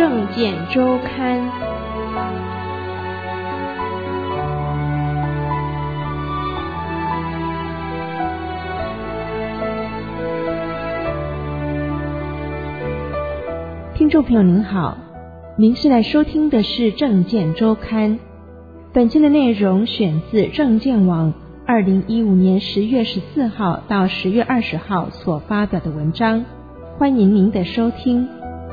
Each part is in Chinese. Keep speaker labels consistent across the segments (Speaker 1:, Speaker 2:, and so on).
Speaker 1: 政见周刊。听众朋友您好，您现在收听的是政见周刊。本期的内容选自政见网2015年10月14号到10月20号所发表的文章，欢迎您的收听。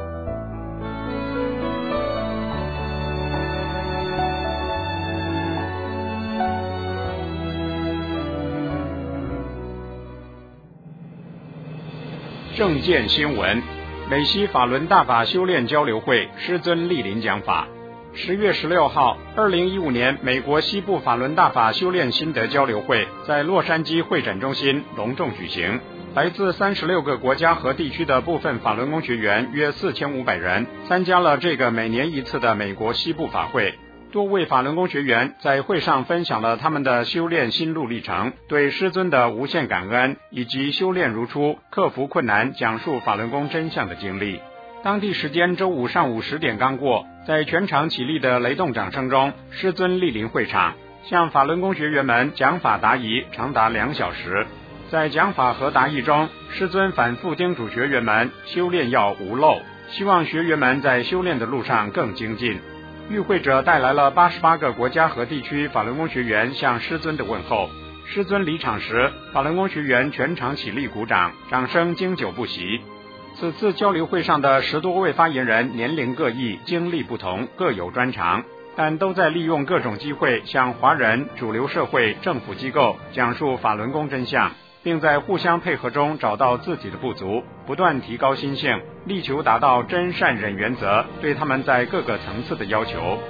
Speaker 2: 政见新闻：美西法轮大法修炼交流会师尊莅临讲法。10月16号，2015年美国西部法轮大法修炼心得交流会在洛杉矶会展中心隆重举行。来自36个国家和地区的部分法轮功学员约4500人参加了这个每年一次的美国西部法会。多位法轮功学员在会上分享了他们的修炼心路历程，对师尊的无限感恩，以及修炼如初、克服困难、讲述法轮功真相的经历。当地时间周五上午10点刚过，在全场起立的雷动掌声中，师尊莅临会场，向法轮功学员们讲法答疑，长达2小时。在讲法和答疑中，师尊反复叮嘱学员们修炼要无漏，希望学员们在修炼的路上更精进。与会者带来了88个国家和地区法轮功学员向师尊的问候。师尊离场时，法轮功学员全场起立鼓掌，掌声经久不息。此次交流会上的10多位发言人年龄各异，经历不同，各有专长，但都在利用各种机会向华人、主流社会、政府机构讲述法轮功真相，并在互相配合中找到自己的不足，不断提高心性，力求达到真善忍原则对他们在各个层次的要求。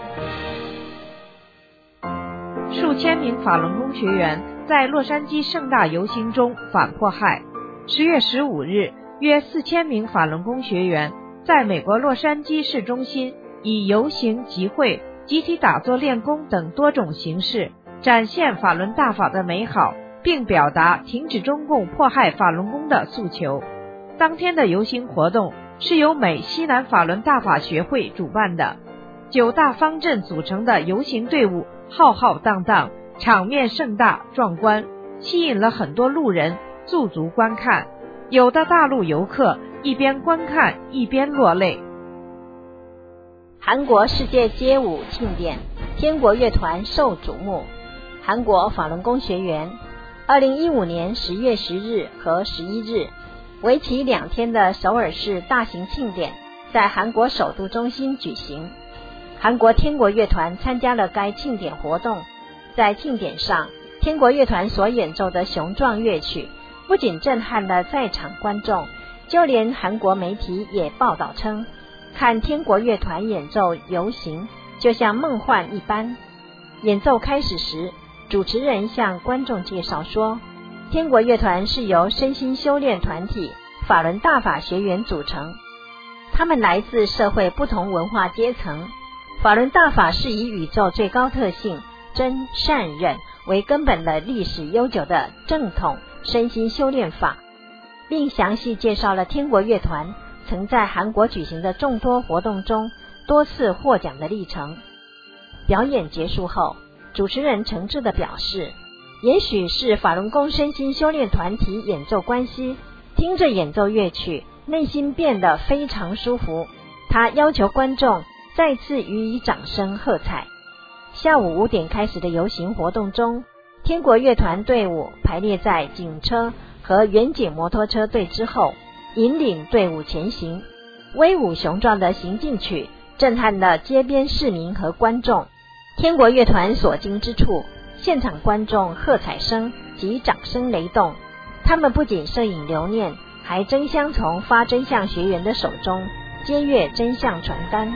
Speaker 3: 数千名法轮功学员在洛杉矶盛大游行中反迫害。10月15日，约4000名法轮功学员在美国洛杉矶市中心以游行、集会、集体打坐练功等多种形式展现法轮大法的美好，并表达停止中共迫害法轮功的诉求。当天的游行活动是由美西南法轮大法学会主办的，9大方阵组成的游行队伍浩浩荡荡，场面盛大壮观，吸引了很多路人驻足观看。有的大陆游客一边观看一边落泪。
Speaker 4: 韩国世界街舞庆典，天国乐团受瞩目。韩国法轮功学员2015年10月10日和11日为期2天的首尔市大型庆典在韩国首都中心举行。韩国天国乐团参加了该庆典活动。在庆典上，天国乐团所演奏的雄壮乐曲不仅震撼了在场观众，就连韩国媒体也报道称，看天国乐团演奏游行就像梦幻一般。演奏开始时，主持人向观众介绍说，天国乐团是由身心修炼团体法轮大法学员组成，他们来自社会不同文化阶层。法轮大法是以宇宙最高特性真善忍为根本的历史悠久的正统身心修炼法，并详细介绍了天国乐团曾在韩国举行的众多活动中多次获奖的历程。表演结束后，主持人诚挚地表示，也许是法轮功身心修炼团体演奏关系，听着演奏乐曲，内心变得非常舒服。他要求观众再次予以掌声喝彩。下午5点开始的游行活动中，天国乐团队伍排列在警车和远景摩托车队之后，引领队伍前行。威武雄壮的行进曲震撼了街边市民和观众。天国乐团所经之处，现场观众喝彩声及掌声雷动。他们不仅摄影留念，还争相从发真相学员的手中接阅真相传单。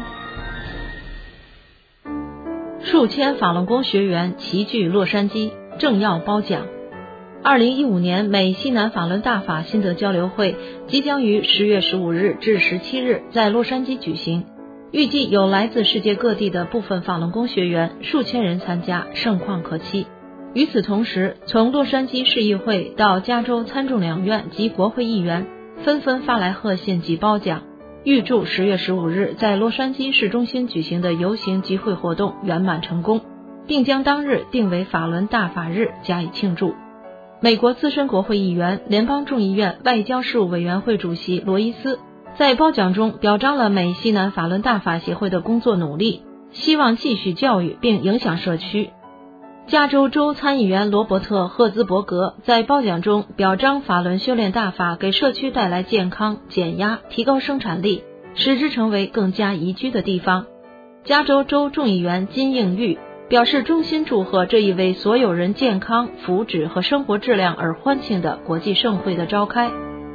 Speaker 3: 数千法轮功学员齐聚洛杉矶，正要褒奖。2015年美西南法轮大法心得交流会即将于10月15日至17日在洛杉矶举行，预计有来自世界各地的部分法轮功学员数千人参加，盛况可期。与此同时，从洛杉矶市议会到加州参众两院及国会议员纷纷发来贺信及褒奖。
Speaker 1: 预祝10月15日在洛杉矶市中心举行的游行集会活动圆满成功，并将当日定为法轮大法日加以庆祝。美国资深国会议员、联邦众议院外交事务委员会主席罗伊斯在褒奖中表彰了美西南法轮大法协会的工作努力，希望继续教育并影响社区。加州州参议员罗伯特·赫兹伯格在褒奖中表彰法轮修炼大法给社区带来健康、减压、提高生产力，使之成为更加宜居的地方。加州州众议员金应玉表示衷心祝贺这一为所有人健康、福祉和生活质量而欢庆的国际盛会的召开。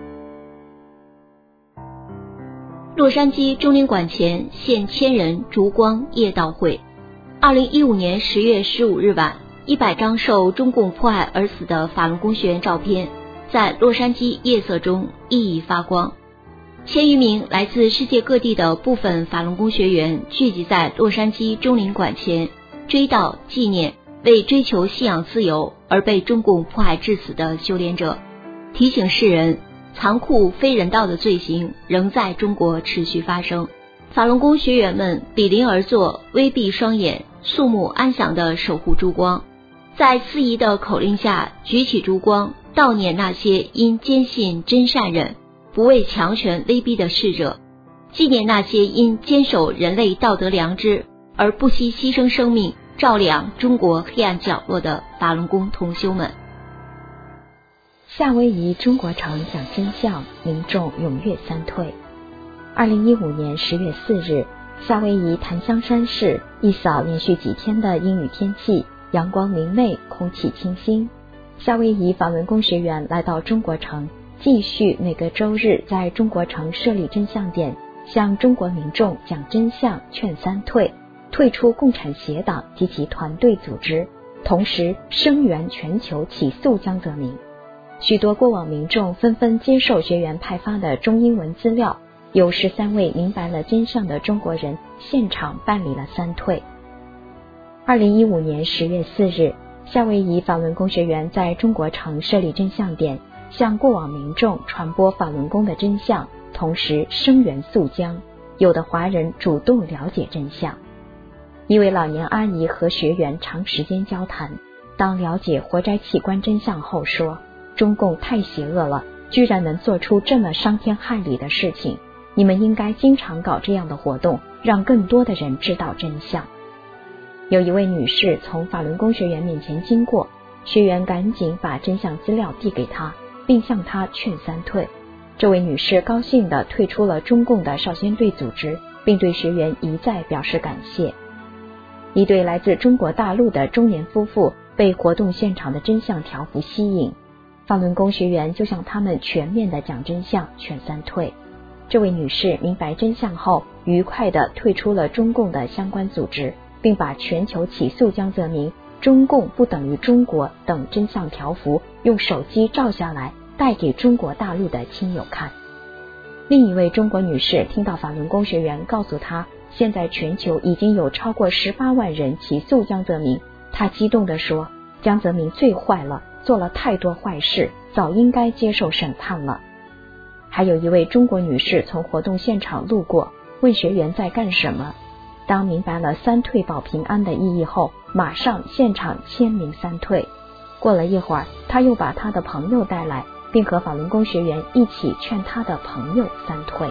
Speaker 4: 洛杉矶中领馆前现千人烛光夜悼会。2015年10月15日晚，100张受中共迫害而死的法轮功学员照片在洛杉矶夜色中熠熠发光。千余名来自世界各地的部分法轮功学员聚集在洛杉矶中领馆前，追悼纪念为追求信仰自由而被中共迫害致死的修炼者，提醒世人残酷非人道的罪行仍在中国持续发生。法轮功学员们比邻而坐，微闭双眼，肃穆安详地守护烛光，在司仪的口令下举起烛光，悼念那些因坚信真善忍不畏强权威逼的逝者，纪念那些因坚守人类道德良知而不惜牺牲生命照亮中国黑暗角落的法轮功同修们。
Speaker 5: 夏威夷中国城讲真相，民众踊跃三退。2015年10月4日，夏威夷檀香山市一扫连续几天的阴雨天气，阳光明媚，空气清新。夏威夷法轮功学员来到中国城，继续每个周日在中国城设立真相点，向中国民众讲真相，劝三退，退出共产协党及其团队组织，同时声援全球起诉江泽民。许多过往民众纷纷接受学员派发的中英文资料，有13位明白了真相的中国人现场办理了三退。2015年10月4日，夏威夷法轮功学员在中国城设立真相点，向过往民众传播法轮功的真相，同时声援肃江。有的华人主动了解真相。一位老年阿姨和学员长时间交谈，当了解活摘器官真相后说，中共太邪恶了，居然能做出这么伤天害理的事情，你们应该经常搞这样的活动，让更多的人知道真相。有一位女士从法轮功学员面前经过，学员赶紧把真相资料递给她，并向她劝三退。这位女士高兴地退出了中共的少先队组织，并对学员一再表示感谢。一对来自中国大陆的中年夫妇被活动现场的真相条幅吸引，法轮功学员就向他们全面地讲真相，劝三退。这位女士明白真相后，愉快地退出了中共的相关组织，并把全球起诉江泽民、中共不等于中国等真相条幅用手机照下来，带给中国大陆的亲友看。另一位中国女士听到法轮功学员告诉她，现在全球已经有超过18万人起诉江泽民，她激动地说，江泽民最坏了，做了太多坏事，早应该接受审判了。还有一位中国女士从活动现场路过，问学员在干什么。当明白了三退保平安的意义后，马上现场签名三退。过了一会儿，她又把她的朋友带来，并和法轮功学员一起劝她的朋友三退。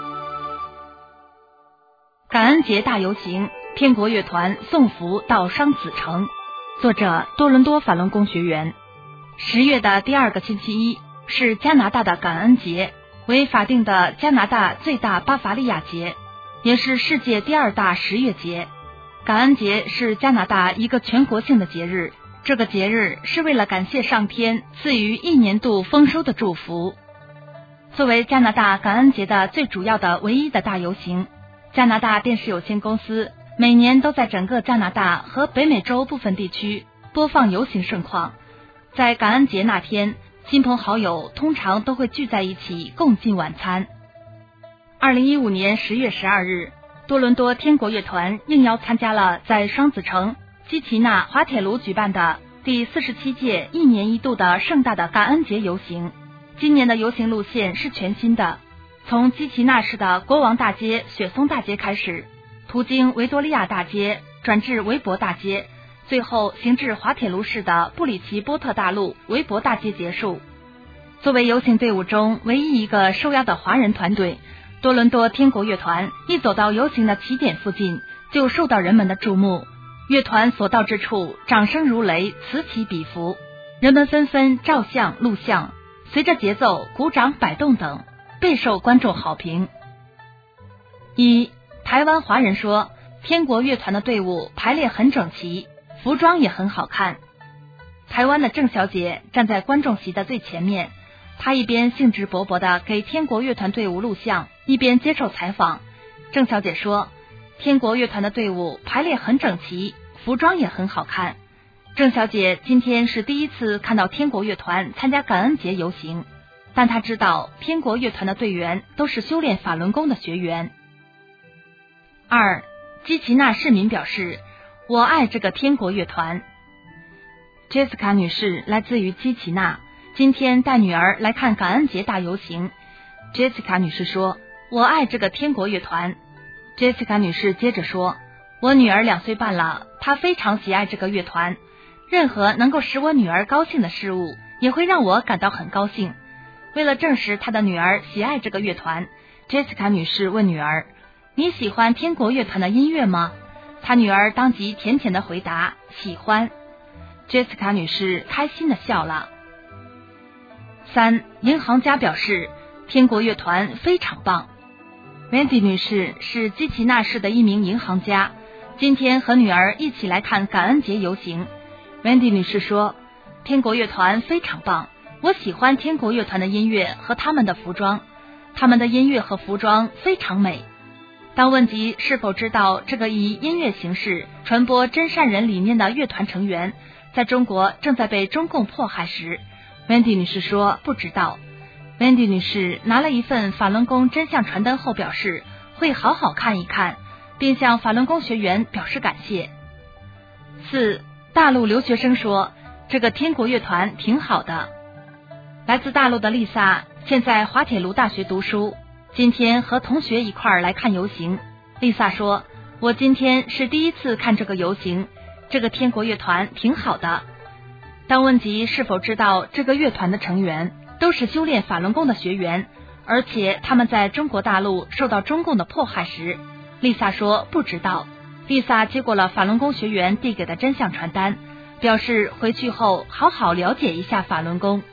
Speaker 6: 感恩节大游行，天国乐团送福到双子城。作者多伦多法轮功学员。10月的第2个星期一是加拿大的感恩节，为法定的加拿大最大巴伐利亚节，也是世界第2大10月节。感恩节是加拿大一个全国性的节日，这个节日是为了感谢上天赐予1年度丰收的祝福。作为加拿大感恩节的最主要的唯一的大游行，加拿大电视有限公司每年都在整个加拿大和北美洲部分地区播放游行盛况。在感恩节那天，亲朋好友通常都会聚在一起共进晚餐。2015年10月12日，多伦多天国乐团应邀参加了在双子城基奇纳滑铁卢举办的第47届1年1度的盛大的感恩节游行。今年的游行路线是全新的， 从基奇纳市的国王大街、雪松大街开始，途经维多利亚大街，转至维博大街，最后行至滑铁卢市的布里奇波特大路维博大街结束。作为游行队伍中唯一一个受邀的华人团队，多伦多天国乐团一走到游行的起点附近，就受到人们的注目。乐团所到之处，掌声如雷，此起彼伏，人们纷纷照相录像，随着节奏鼓掌摆动等，备受观众好评。台湾华人说，天国乐团的队伍排列很整齐，服装也很好看。台湾的郑小姐站在观众席的最前面，她一边兴致勃勃地给天国乐团队伍录像，一边接受采访。郑小姐说，天国乐团的队伍排列很整齐，服装也很好看。郑小姐今天是第一次看到天国乐团参加感恩节游行，但她知道天国乐团的队员都是修炼法轮功的学员。基奇纳市民表示，我爱这个天国乐团。杰斯卡女士来自于基奇纳，今天带女儿来看感恩节大游行。杰斯卡女士说，我爱这个天国乐团。杰斯卡女士接着说，我女儿2岁半了，她非常喜爱这个乐团，任何能够使我女儿高兴的事物也会让我感到很高兴。为了证实她的女儿喜爱这个乐团，杰斯卡女士问女儿，你喜欢天国乐团的音乐吗？她女儿当即甜甜的回答，喜欢。杰斯卡女士开心的笑了。银行家表示，天国乐团非常棒。Wendy 女士是基奇纳市的一名银行家，今天和女儿一起来看感恩节游行。Wendy 女士说，天国乐团非常棒，我喜欢天国乐团的音乐和他们的服装，他们的音乐和服装非常美。当问及是否知道这个以音乐形式传播真善人理念的乐团成员在中国正在被中共迫害时， Wendy 女士说不知道。Wendy 女士拿了一份法轮功真相传单后表示会好好看一看，并向法轮功学员表示感谢。大陆留学生说，这个天国乐团挺好的。来自大陆的丽萨现在滑铁卢大学读书，今天和同学一块儿来看游行。丽萨说，我今天是第一次看这个游行，这个天国乐团挺好的。当问及是否知道这个乐团的成员都是修炼法轮功的学员，而且他们在中国大陆受到中共的迫害时，丽萨说不知道。丽萨接过了法轮功学员递给的真相传单，表示回去后好好了解一下法轮功。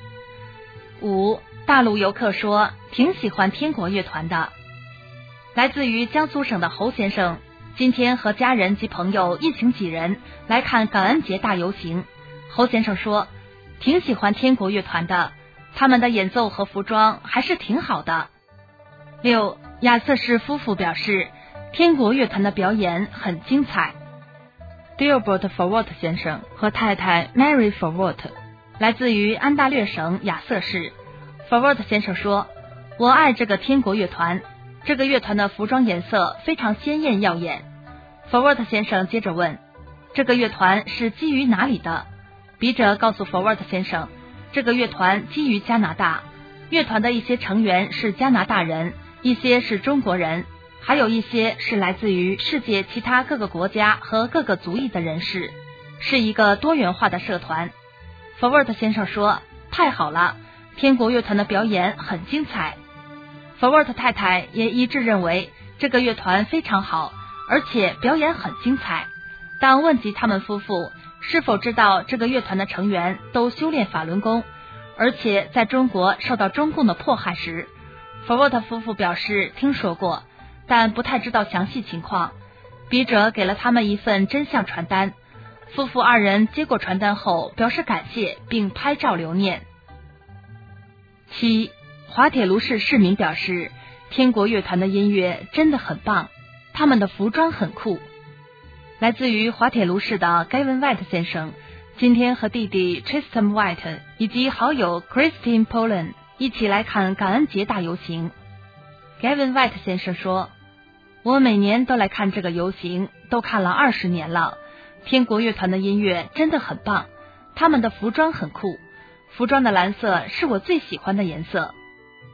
Speaker 6: 大陆游客说挺喜欢天国乐团的。来自于江苏省的侯先生今天和家人及朋友一行几人来看感恩节大游行。侯先生说，挺喜欢天国乐团的，他们的演奏和服装还是挺好的。亚瑟士夫妇表示，天国乐团的表演很精彩。Gilbert Forward 先生和太太 Mary Forward 来自于安大略省亚瑟士。Forward 先生说，我爱这个天国乐团，这个乐团的服装颜色非常鲜艳耀眼。Forward 先生接着问，这个乐团是基于哪里的？笔者告诉 Forward 先生，这个乐团基于加拿大，乐团的一些成员是加拿大人，一些是中国人，还有一些是来自于世界其他各个国家和各个族裔的人士，是一个多元化的社团。Forward 先生说，太好了，天国乐团的表演很精彩。Forward 太太也一致认为这个乐团非常好，而且表演很精彩。当问及他们夫妇是否知道这个乐团的成员都修炼法轮功，而且在中国受到中共的迫害时， Forward 夫妇表示听说过，但不太知道详细情况。笔者给了他们一份真相传单，夫妇2人接过传单后表示感谢并拍照留念。滑铁卢市市民表示，天国乐团的音乐真的很棒，他们的服装很酷。来自于滑铁卢市的 Gavin White 先生今天和弟弟 Tristan White 以及好友 Christine Poland 一起来看感恩节大游行。Gavin White 先生说，我每年都来看这个游行，都看了20年了，天国乐团的音乐真的很棒，他们的服装很酷，服装的蓝色是我最喜欢的颜色。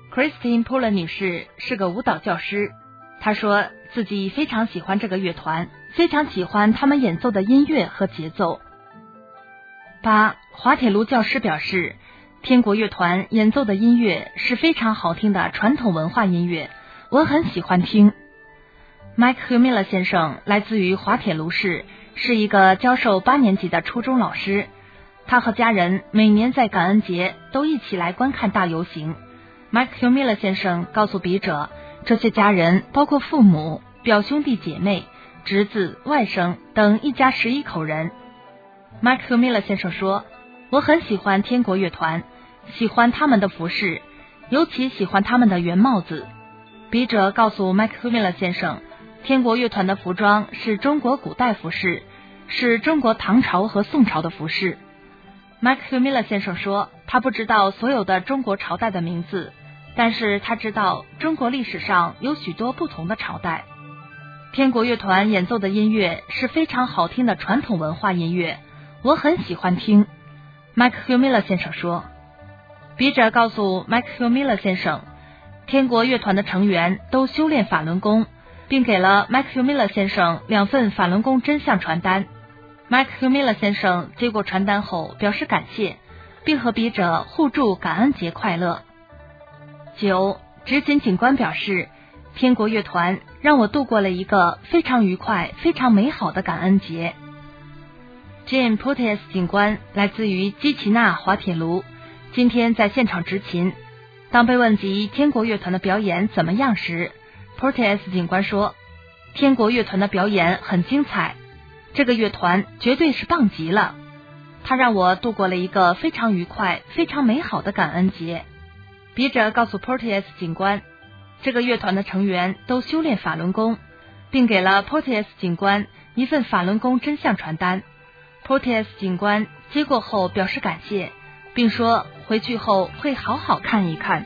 Speaker 6: Christine Poller 女士是个舞蹈教师，她说自己非常喜欢这个乐团，非常喜欢他们演奏的音乐和节奏。8. 滑铁卢教师表示，天国乐团演奏的音乐是非常好听的传统文化音乐，我很喜欢听。Mike Humilla 先生来自于滑铁卢市，是一个教授8年级的初中老师。他和家人每年在感恩节都一起来观看大游行。Mike Humilla 先生告诉笔者，这些家人包括父母、表兄弟姐妹、侄子、外甥等一家11口人。Mike Humilla 先生说，我很喜欢天国乐团，喜欢他们的服饰，尤其喜欢他们的圆帽子。笔者告诉 Mike Humilla 先生，天国乐团的服装是中国古代服饰，是中国唐朝和宋朝的服饰。Mike Humilla 先生说，他不知道所有的中国朝代的名字，但是他知道中国历史上有许多不同的朝代。天国乐团演奏的音乐是非常好听的传统文化音乐，我很喜欢听。Mike Humilla 先生说。笔者告诉 Mike Humilla 先生，天国乐团的成员都修炼法轮功，并给了 Mike Humilla 先生2份法轮功真相传单。Mike Humilla 先生接过传单后表示感谢，并和笔者互祝感恩节快乐。9. 执勤警官表示，天国乐团让我度过了一个非常愉快、非常美好的感恩节。Jim Porteous 警官来自于基奇纳滑铁卢，今天在现场执勤。当被问及天国乐团的表演怎么样时， Porteous 警官说，天国乐团的表演很精彩，这个乐团绝对是棒极了，他让我度过了一个非常愉快、非常美好的感恩节。笔者告诉 Porteous 警官，这个乐团的成员都修炼法轮功，并给了 Porteous 警官1份法轮功真相传单。Porteous 警官接过后表示感谢，并说回去后会好好看一看。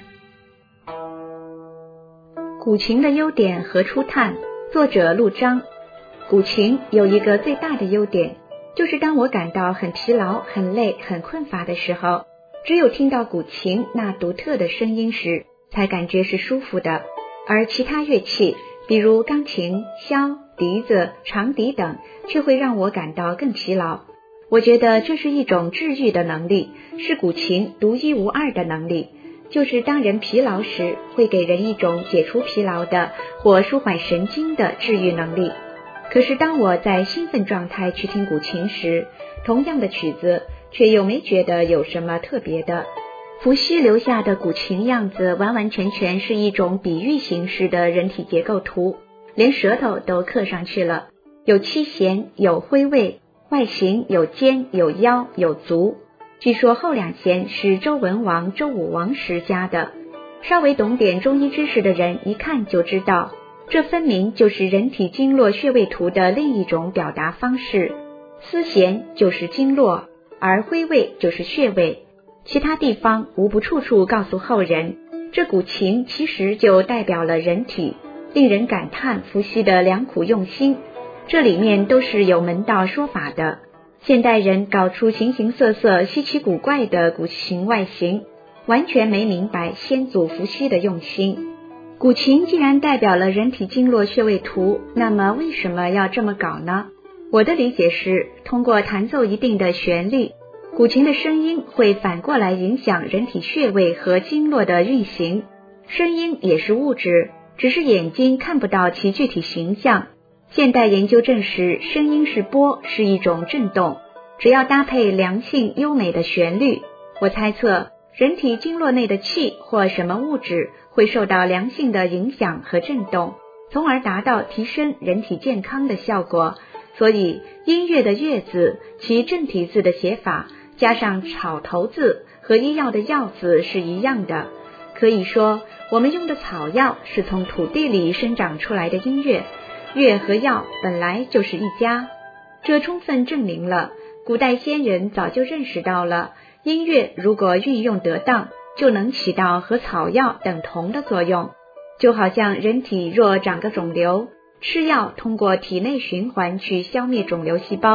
Speaker 5: 古琴的优点何处探？作者陆章。古琴有一个最大的优点，就是当我感到很疲劳、很累、很困乏的时候，只有听到古琴那独特的声音时，才感觉是舒服的。而其他乐器，比如钢琴、箫、笛子、长笛等，却会让我感到更疲劳。我觉得这是一种治愈的能力，是古琴独一无二的能力，就是当人疲劳时，会给人一种解除疲劳的或舒缓神经的治愈能力。可是当我在兴奋状态去听古琴时，同样的曲子却又没觉得有什么特别的。伏羲留下的古琴样子完完全全是一种比喻形式的人体结构图，连舌头都刻上去了，有七弦，有徽位，外形有肩，有腰，有足。据说后2弦是周文王、周武王时加的。稍微懂点中医知识的人一看就知道，这分明就是人体经络穴位图的另一种表达方式。丝弦就是经络，而徽位就是穴位，其他地方无不处处告诉后人，这古琴其实就代表了人体，令人感叹伏羲的良苦用心。这里面都是有门道说法的。现代人搞出形形色色、稀奇古怪的古琴外形，完全没明白先祖伏羲的用心。古琴既然代表了人体经络穴位图，那么为什么要这么搞呢？我的理解是，通过弹奏一定的旋律，古琴的声音会反过来影响人体穴位和经络的运行。声音也是物质，只是眼睛看不到其具体形象。现代研究证实，声音是波，是一种振动，只要搭配良性优美的旋律，我猜测人体经络内的气或什么物质会受到良性的影响和振动，从而达到提升人体健康的效果。所以音乐的乐字，其正体字的写法加上草头字和医药的药字是一样的。可以说，我们用的草药是从土地里生长出来的音乐，乐和药本来就是一家。这充分证明了古代先人早就认识到了，音乐如果运用得当，就能起到和草药等同的作用。就好像人体若长个肿瘤，吃药通过体内循环去消灭肿瘤细胞，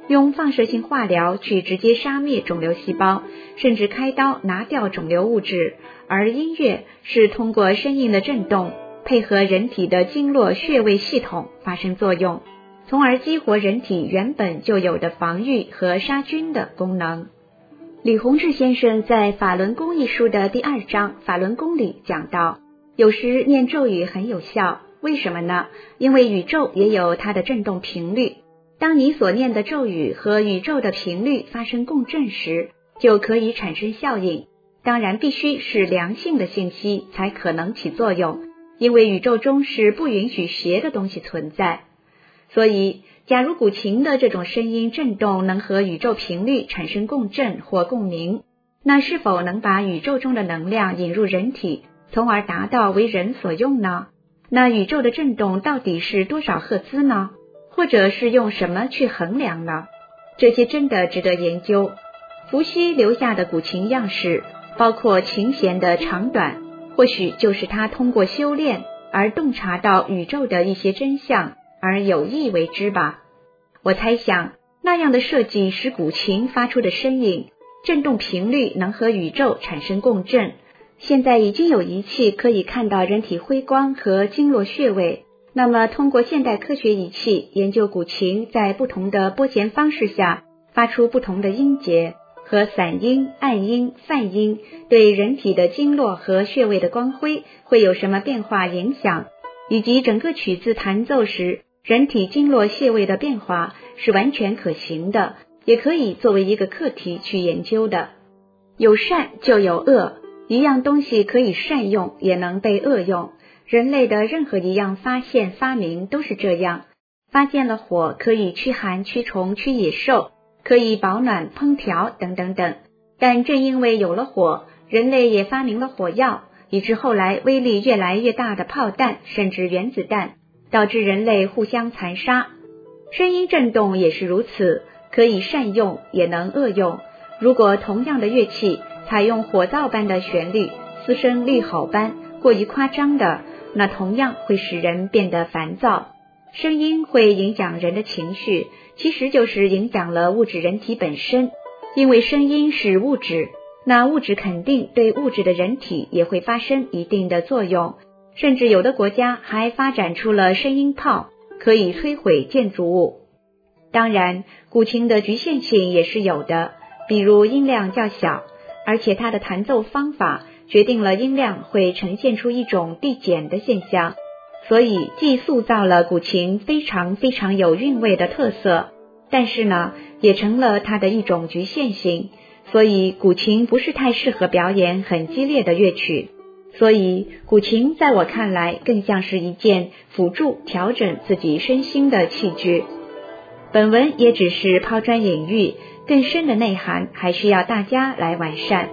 Speaker 7: 用放射性化疗去直接杀灭肿瘤细胞，甚至开刀拿掉肿瘤物质，而音乐是通过声音的振动配合人体的经络穴位系统发生作用，从而激活人体原本就有的防御和杀菌的功能。李洪志先生在《法轮功》一书的第2章《法轮功》里讲到，有时念咒语很有效，为什么呢？因为宇宙也有它的振动频率，当你所念的咒语和宇宙的频率发生共振时，就可以产生效应。当然必须是良性的信息才可能起作用，因为宇宙中是不允许邪的东西存在。所以假如古琴的这种声音振动能和宇宙频率产生共振或共鸣，那是否能把宇宙中的能量引入人体，从而达到为人所用呢？那宇宙的振动到底是多少赫兹呢？或者是用什么去衡量呢？这些真的值得研究。伏羲留下的古琴样式，包括琴弦的长短，或许就是他通过修炼而洞察到宇宙的一些真相而有意为之吧。我猜想那样的设计使古琴发出的声音振动频率能和宇宙产生共振。现在已经有仪器可以看到人体辉光和经络穴位，那么通过现代科学仪器研究古琴在不同的拨弦方式下发出不同的音节和散音、暗音、泛音对人体的经络和穴位的光辉会有什么变化影响，以及整个曲子弹奏时人体经络穴位的变化是完全可行的，也可以作为一个课题去研究的。有善就有恶，一样东西可以善用也能被恶用，人类的任何一样发现发明都是这样。发现了火可以驱寒驱虫驱野兽，可以保暖烹调等等等，但正因为有了火，人类也发明了火药，以致后来威力越来越大的炮弹甚至原子弹，导致人类互相残杀。声音振动也是如此，可以善用也能恶用。如果同样的乐器采用火灶般的旋律，嘶声厉吼般过于夸张的，那同样会使人变得烦躁。声音会影响人的情绪，其实就是影响了物质人体本身，因为声音是物质，那物质肯定对物质的人体也会发生一定的作用，甚至有的国家还发展出了声音炮，可以摧毁建筑物。当然，古琴的局限性也是有的，比如音量较小，而且它的弹奏方法决定了音量会呈现出一种递减的现象，所以既塑造了古琴非常非常有韵味的特色，但是呢，也成了它的一种局限性，所以古琴不是太适合表演很激烈的乐曲。所以古琴在我看来更像是一件辅助调整自己身心的器具。本文也只是抛砖引玉，更深的内涵还需要大家来完善。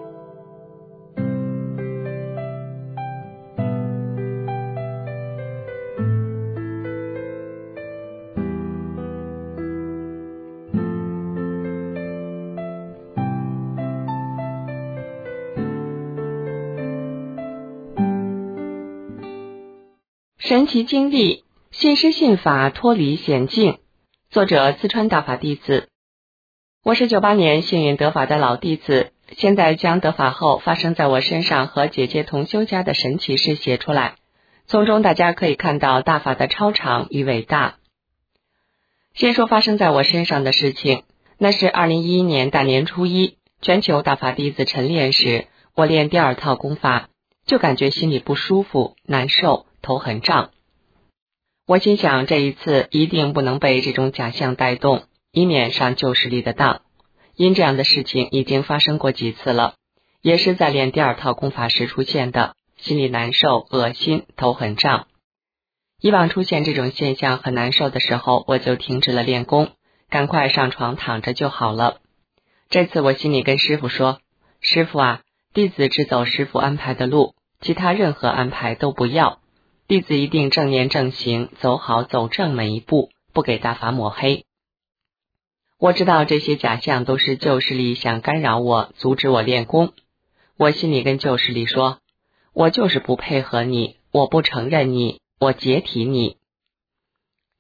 Speaker 1: 神奇经历，信师信法，脱离险境。作者：四川大法弟子。我是98年幸运得法的老弟子，现在将得法后发生在我身上和姐姐同修家的神奇事写出来，从中大家可以看到大法的超常与伟大。先说发生在我身上的事情，那是2011年大年初一，全球大法弟子晨练时，我练第2套功法，就感觉心里不舒服、难受，头很胀。我心想这一次一定不能被这种假象带动，以免上旧势力的当。因这样的事情已经发生过几次了，也是在练第2套功法时出现的，心里难受、恶心、头很胀。以往出现这种现象很难受的时候，我就停止了练功，赶快上床躺着就好了。这次我心里跟师父说，师父啊，弟子只走师父安排的路，其他任何安排都不要，弟子一定正念正行，走好走正每一步，不给大法抹黑。我知道这些假象都是旧势力想干扰我，阻止我练功。我心里跟旧势力说，我就是不配合你，我不承认你，我解体你。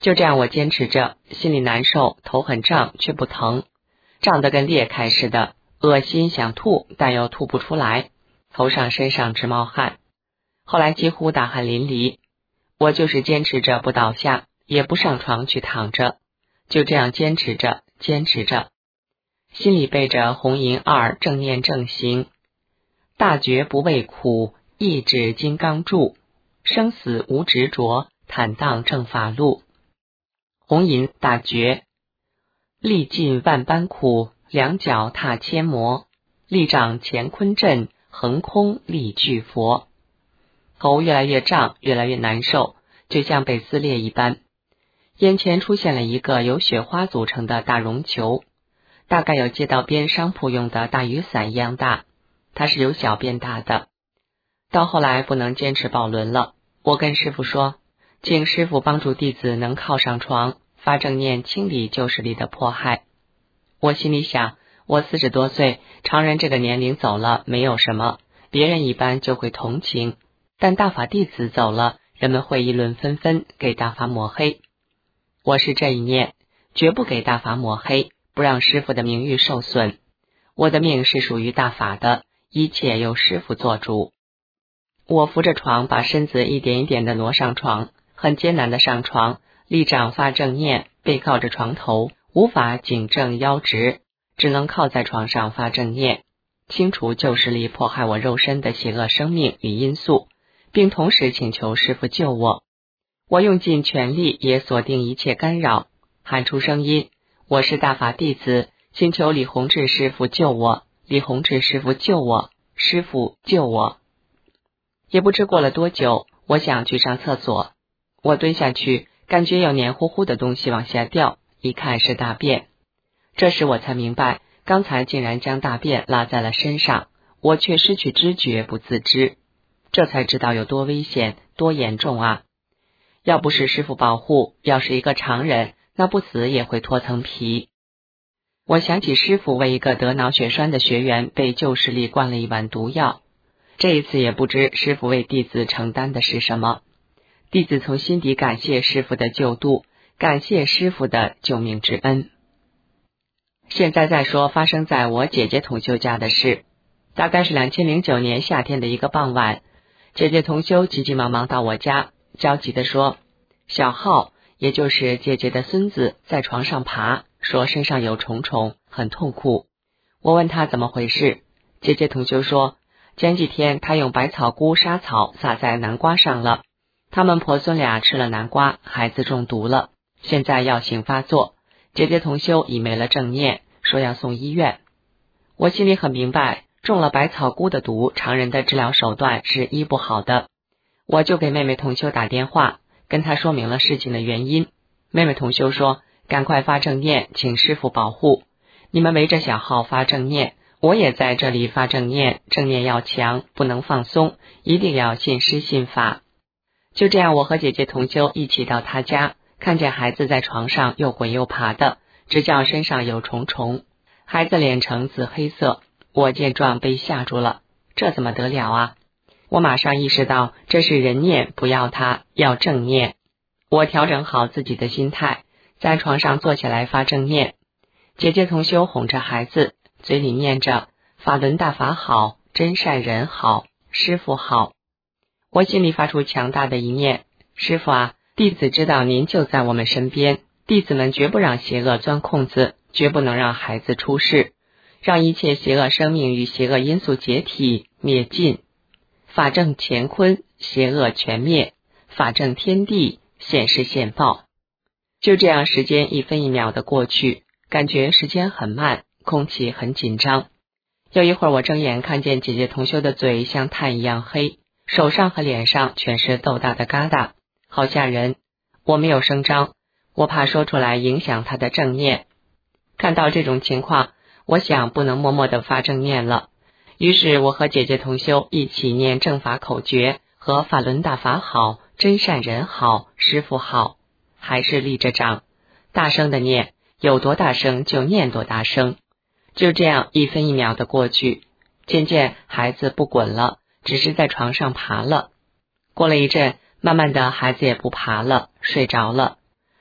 Speaker 8: 就这样我坚持着，心里难受，头很胀却不疼，胀得跟裂开似的，恶心想吐，但又吐不出来，头上身上直冒汗，后来几乎大汗淋漓。我就是坚持着不倒下，也不上床去躺着，就这样坚持着，心里背着红银二正念正行，大觉不畏苦，意志金刚柱，生死无执着，坦荡正法路。红银大觉，历尽万般苦，两脚踏千魔，力掌乾坤阵，横空立巨佛。头越来越胀，越来越难受，就像被撕裂一般。眼前出现了一个由雪花组成的大绒球，大概有街道边商铺用的大雨伞一样大，它是由小变大的。到后来不能坚持抱轮了，我跟师父说，请师父帮助弟子能靠上床，发正念清理旧势力的迫害。我心里想，我40多岁，常人这个年龄走了没有什么，别人一般就会同情，但大法弟子走了，人们会议论纷纷，给大法抹黑。我是这一念，绝不给大法抹黑，不让师父的名誉受损。我的命是属于大法的，一切由师父做主。我扶着床，把身子一点一点地挪上床，很艰难地上床，力掌发正念，背靠着床头，无法颈正腰直，只能靠在床上发正念，清除旧势力迫害我肉身的邪恶生命与因素，并同时请求师父救我。我用尽全力，也锁定一切干扰，喊出声音，我是大法弟子，请求李洪志师父救我，李洪志师父救我，师父救我。也不知过了多久，我想去上厕所，我蹲下去，感觉有黏糊糊的东西往下掉，一看是大便。这时我才明白，刚才竟然将大便拉在了身上，我却失去知觉不自知，这才知道有多危险，多严重啊！要不是师父保护，要是一个常人，那不死也会脱层皮。我想起师父为一个得脑血栓的学员被旧势力灌了一碗毒药，这一次也不知师父为弟子承担的是什么。弟子从心底感谢师父的救度，感谢师父的救命之恩。现在再说发生在我姐姐同修家的事，大概是2009年夏天的一个傍晚，姐姐同修急急忙忙到我家，焦急地说，小浩，也就是姐姐的孙子，在床上爬，说身上有虫虫，很痛苦。我问他怎么回事，姐姐同修说，前几天他用百草菇杀草撒在南瓜上了，他们婆孙俩吃了南瓜，孩子中毒了，现在药性发作，姐姐同修已没了正念，说要送医院。我心里很明白，中了百草菇的毒，常人的治疗手段是医不好的。我就给妹妹同修打电话，跟她说明了事情的原因。妹妹同修说，赶快发正念，请师父保护。你们围着小号发正念，我也在这里发正念，正念要强，不能放松，一定要信师信法。就这样，我和姐姐同修一起到她家，看见孩子在床上又滚又爬的，只叫身上有虫虫，孩子脸呈紫黑色。我见状被吓住了，这怎么得了啊？我马上意识到这是人念，不要他，要正念。我调整好自己的心态，在床上坐起来发正念。姐姐同修哄着孩子，嘴里念着法轮大法好，真善人好，师父好。我心里发出强大的一念，师父啊，弟子知道您就在我们身边，弟子们绝不让邪恶钻空子，绝不能让孩子出事，让一切邪恶生命与邪恶因素解体灭尽，法正乾坤，邪恶全灭，法正天地，现世现报。就这样时间一分一秒的过去，感觉时间很慢，空气很紧张。有一会儿我睁眼看见姐姐同修的嘴像炭一样黑，手上和脸上全是豆大的疙瘩，好吓人。我没有声张，我怕说出来影响她的正念。看到这种情况，我想不能默默地发正念了，于是我和姐姐同修一起念正法口诀和法轮大法好，真善人好，师父好，还是立着掌，大声的念，有多大声就念多大声。就这样一分一秒的过去，渐渐孩子不滚了，只是在床上爬了。过了一阵，慢慢的孩子也不爬了，睡着了。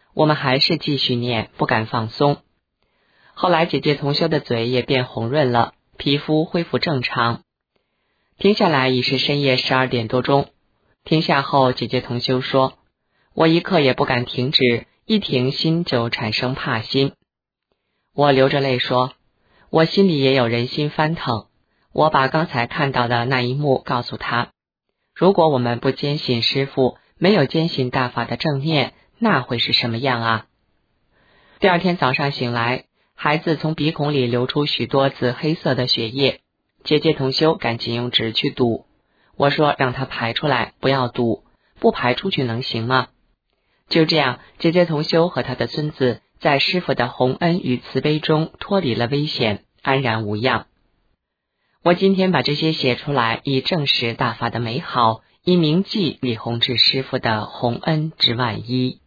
Speaker 8: 我们还是继续念，不敢放松。后来姐姐同修的嘴也变红润了，皮肤恢复正常。停下来已是深夜12点多钟。停下后，姐姐同修说，我一刻也不敢停止，一停心就产生怕心。我流着泪说，我心里也有人心翻腾。我把刚才看到的那一幕告诉他，如果我们不坚信师父，没有坚信大法的正念，那会是什么样啊？第二天早上醒来，孩子从鼻孔里流出许多紫黑色的血液，姐姐同修赶紧用纸去堵。我说让他排出来，不要堵，不排出去能行吗？就这样，姐姐同修和他的孙子在师父的洪恩与慈悲中脱离了危险，安然无恙。我今天把这些写出来，以证实大法的美好，以铭记李洪志师父的洪恩之万一。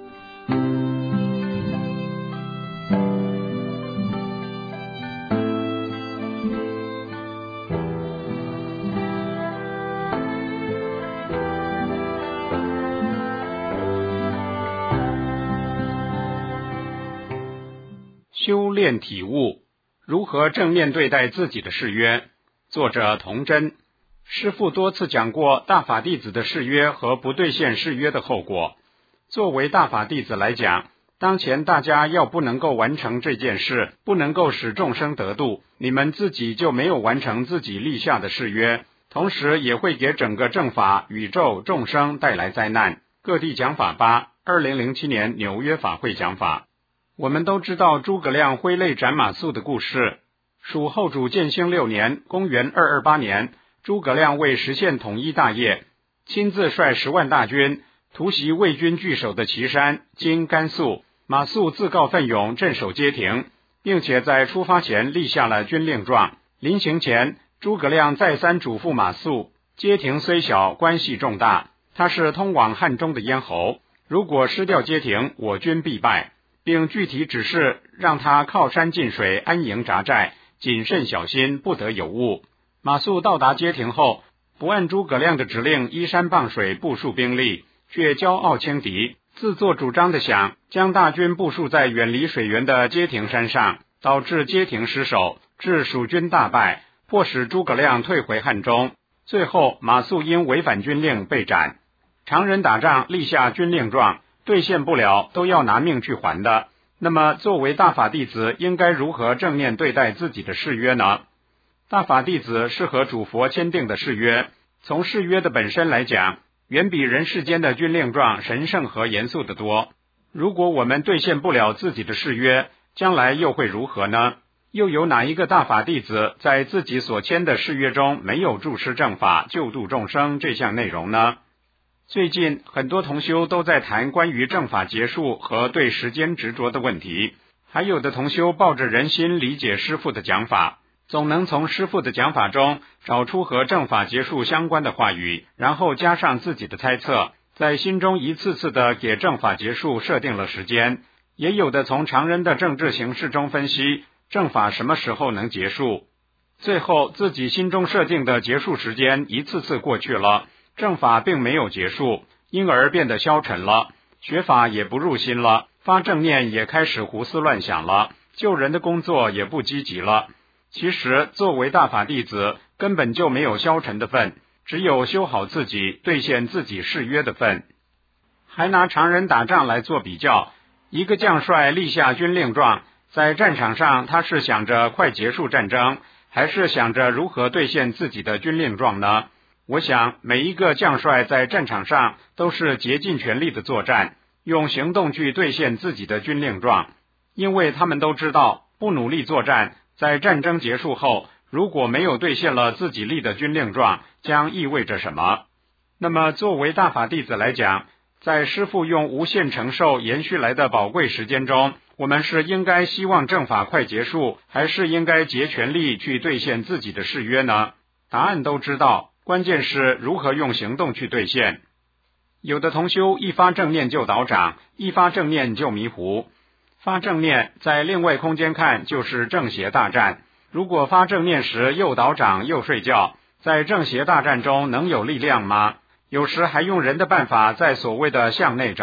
Speaker 2: 修炼体悟，如何正面对待自己的誓约？作者童真。师父多次讲过大法弟子的誓约和不兑现誓约的后果。作为大法弟子来讲，当前大家要不能够完成这件事，不能够使众生得度，你们自己就没有完成自己立下的誓约，同时也会给整个正法、宇宙、众生带来灾难。各地讲法8 2007年纽约法会讲法。我们都知道诸葛亮挥泪斩马谡的故事。蜀后主建兴6年，公元228年，诸葛亮为实现统一大业，亲自率10万大军突袭魏军据守的岐山（今甘肃）。马谡自告奋勇镇守街亭，并且在出发前立下了军令状。临行前，诸葛亮再三嘱咐马谡，街亭虽小，关系重大，它是通往汉中的咽喉，如果失掉街亭，我军必败，并具体指示让他靠山近水，安营扎寨，谨慎小心，不得有误。马谡到达街亭后，不按诸葛亮的指令依山傍水部署兵力，却骄傲轻敌，自作主张的想将大军部署在远离水源的街亭山上，导致街亭失守，致蜀军大败，迫使诸葛亮退回汉中。最后马谡因违反军令被斩。常人打仗立下军令状，兑现不了都要拿命去还的。那么作为大法弟子，应该如何正面对待自己的誓约呢？大法弟子是和主佛签订的誓约，从誓约的本身来讲，远比人世间的军令状神圣和严肃得多。如果我们兑现不了自己的誓约，将来又会如何呢？又有哪一个大法弟子在自己所签的誓约中没有注释正法、救度众生这项内容呢？最近很多同修都在谈关于正法结束和对时间执着的问题，还有的同修抱着人心理解师父的讲法，总能从师父的讲法中找出和正法结束相关的话语，然后加上自己的猜测，在心中一次次的给正法结束设定了时间。也有的从常人的政治形势中分析正法什么时候能结束，最后自己心中设定的结束时间一次次过去了，正法并没有结束，因而变得消沉了，学法也不入心了，发正念也开始胡思乱想了，救人的工作也不积极了。其实作为大法弟子，根本就没有消沉的份，只有修好自己，兑现自己誓约的份。还拿常人打仗来做比较，一个将帅立下军令状，在战场上他是想着快结束战争，还是想着如何兑现自己的军令状呢？我想每一个将帅在战场上都是竭尽全力的作战，用行动去兑现自己的军令状，因为他们都知道不努力作战，在战争结束后如果没有兑现了自己立的军令状，将意味着什么？那么作为大法弟子来讲，在师父用无限承受延续来的宝贵时间中，我们是应该希望正法快结束，还是应该竭全力去兑现自己的誓约呢？答案都知道，关键是如何用行动去兑现。有的同修一发正念就倒掌，一发正念就迷糊。发正念在另外空间看就是正邪大战，如果发正念时又倒掌又睡觉，在正邪大战中能有力量吗？有时还用人的办法在所谓的向内找，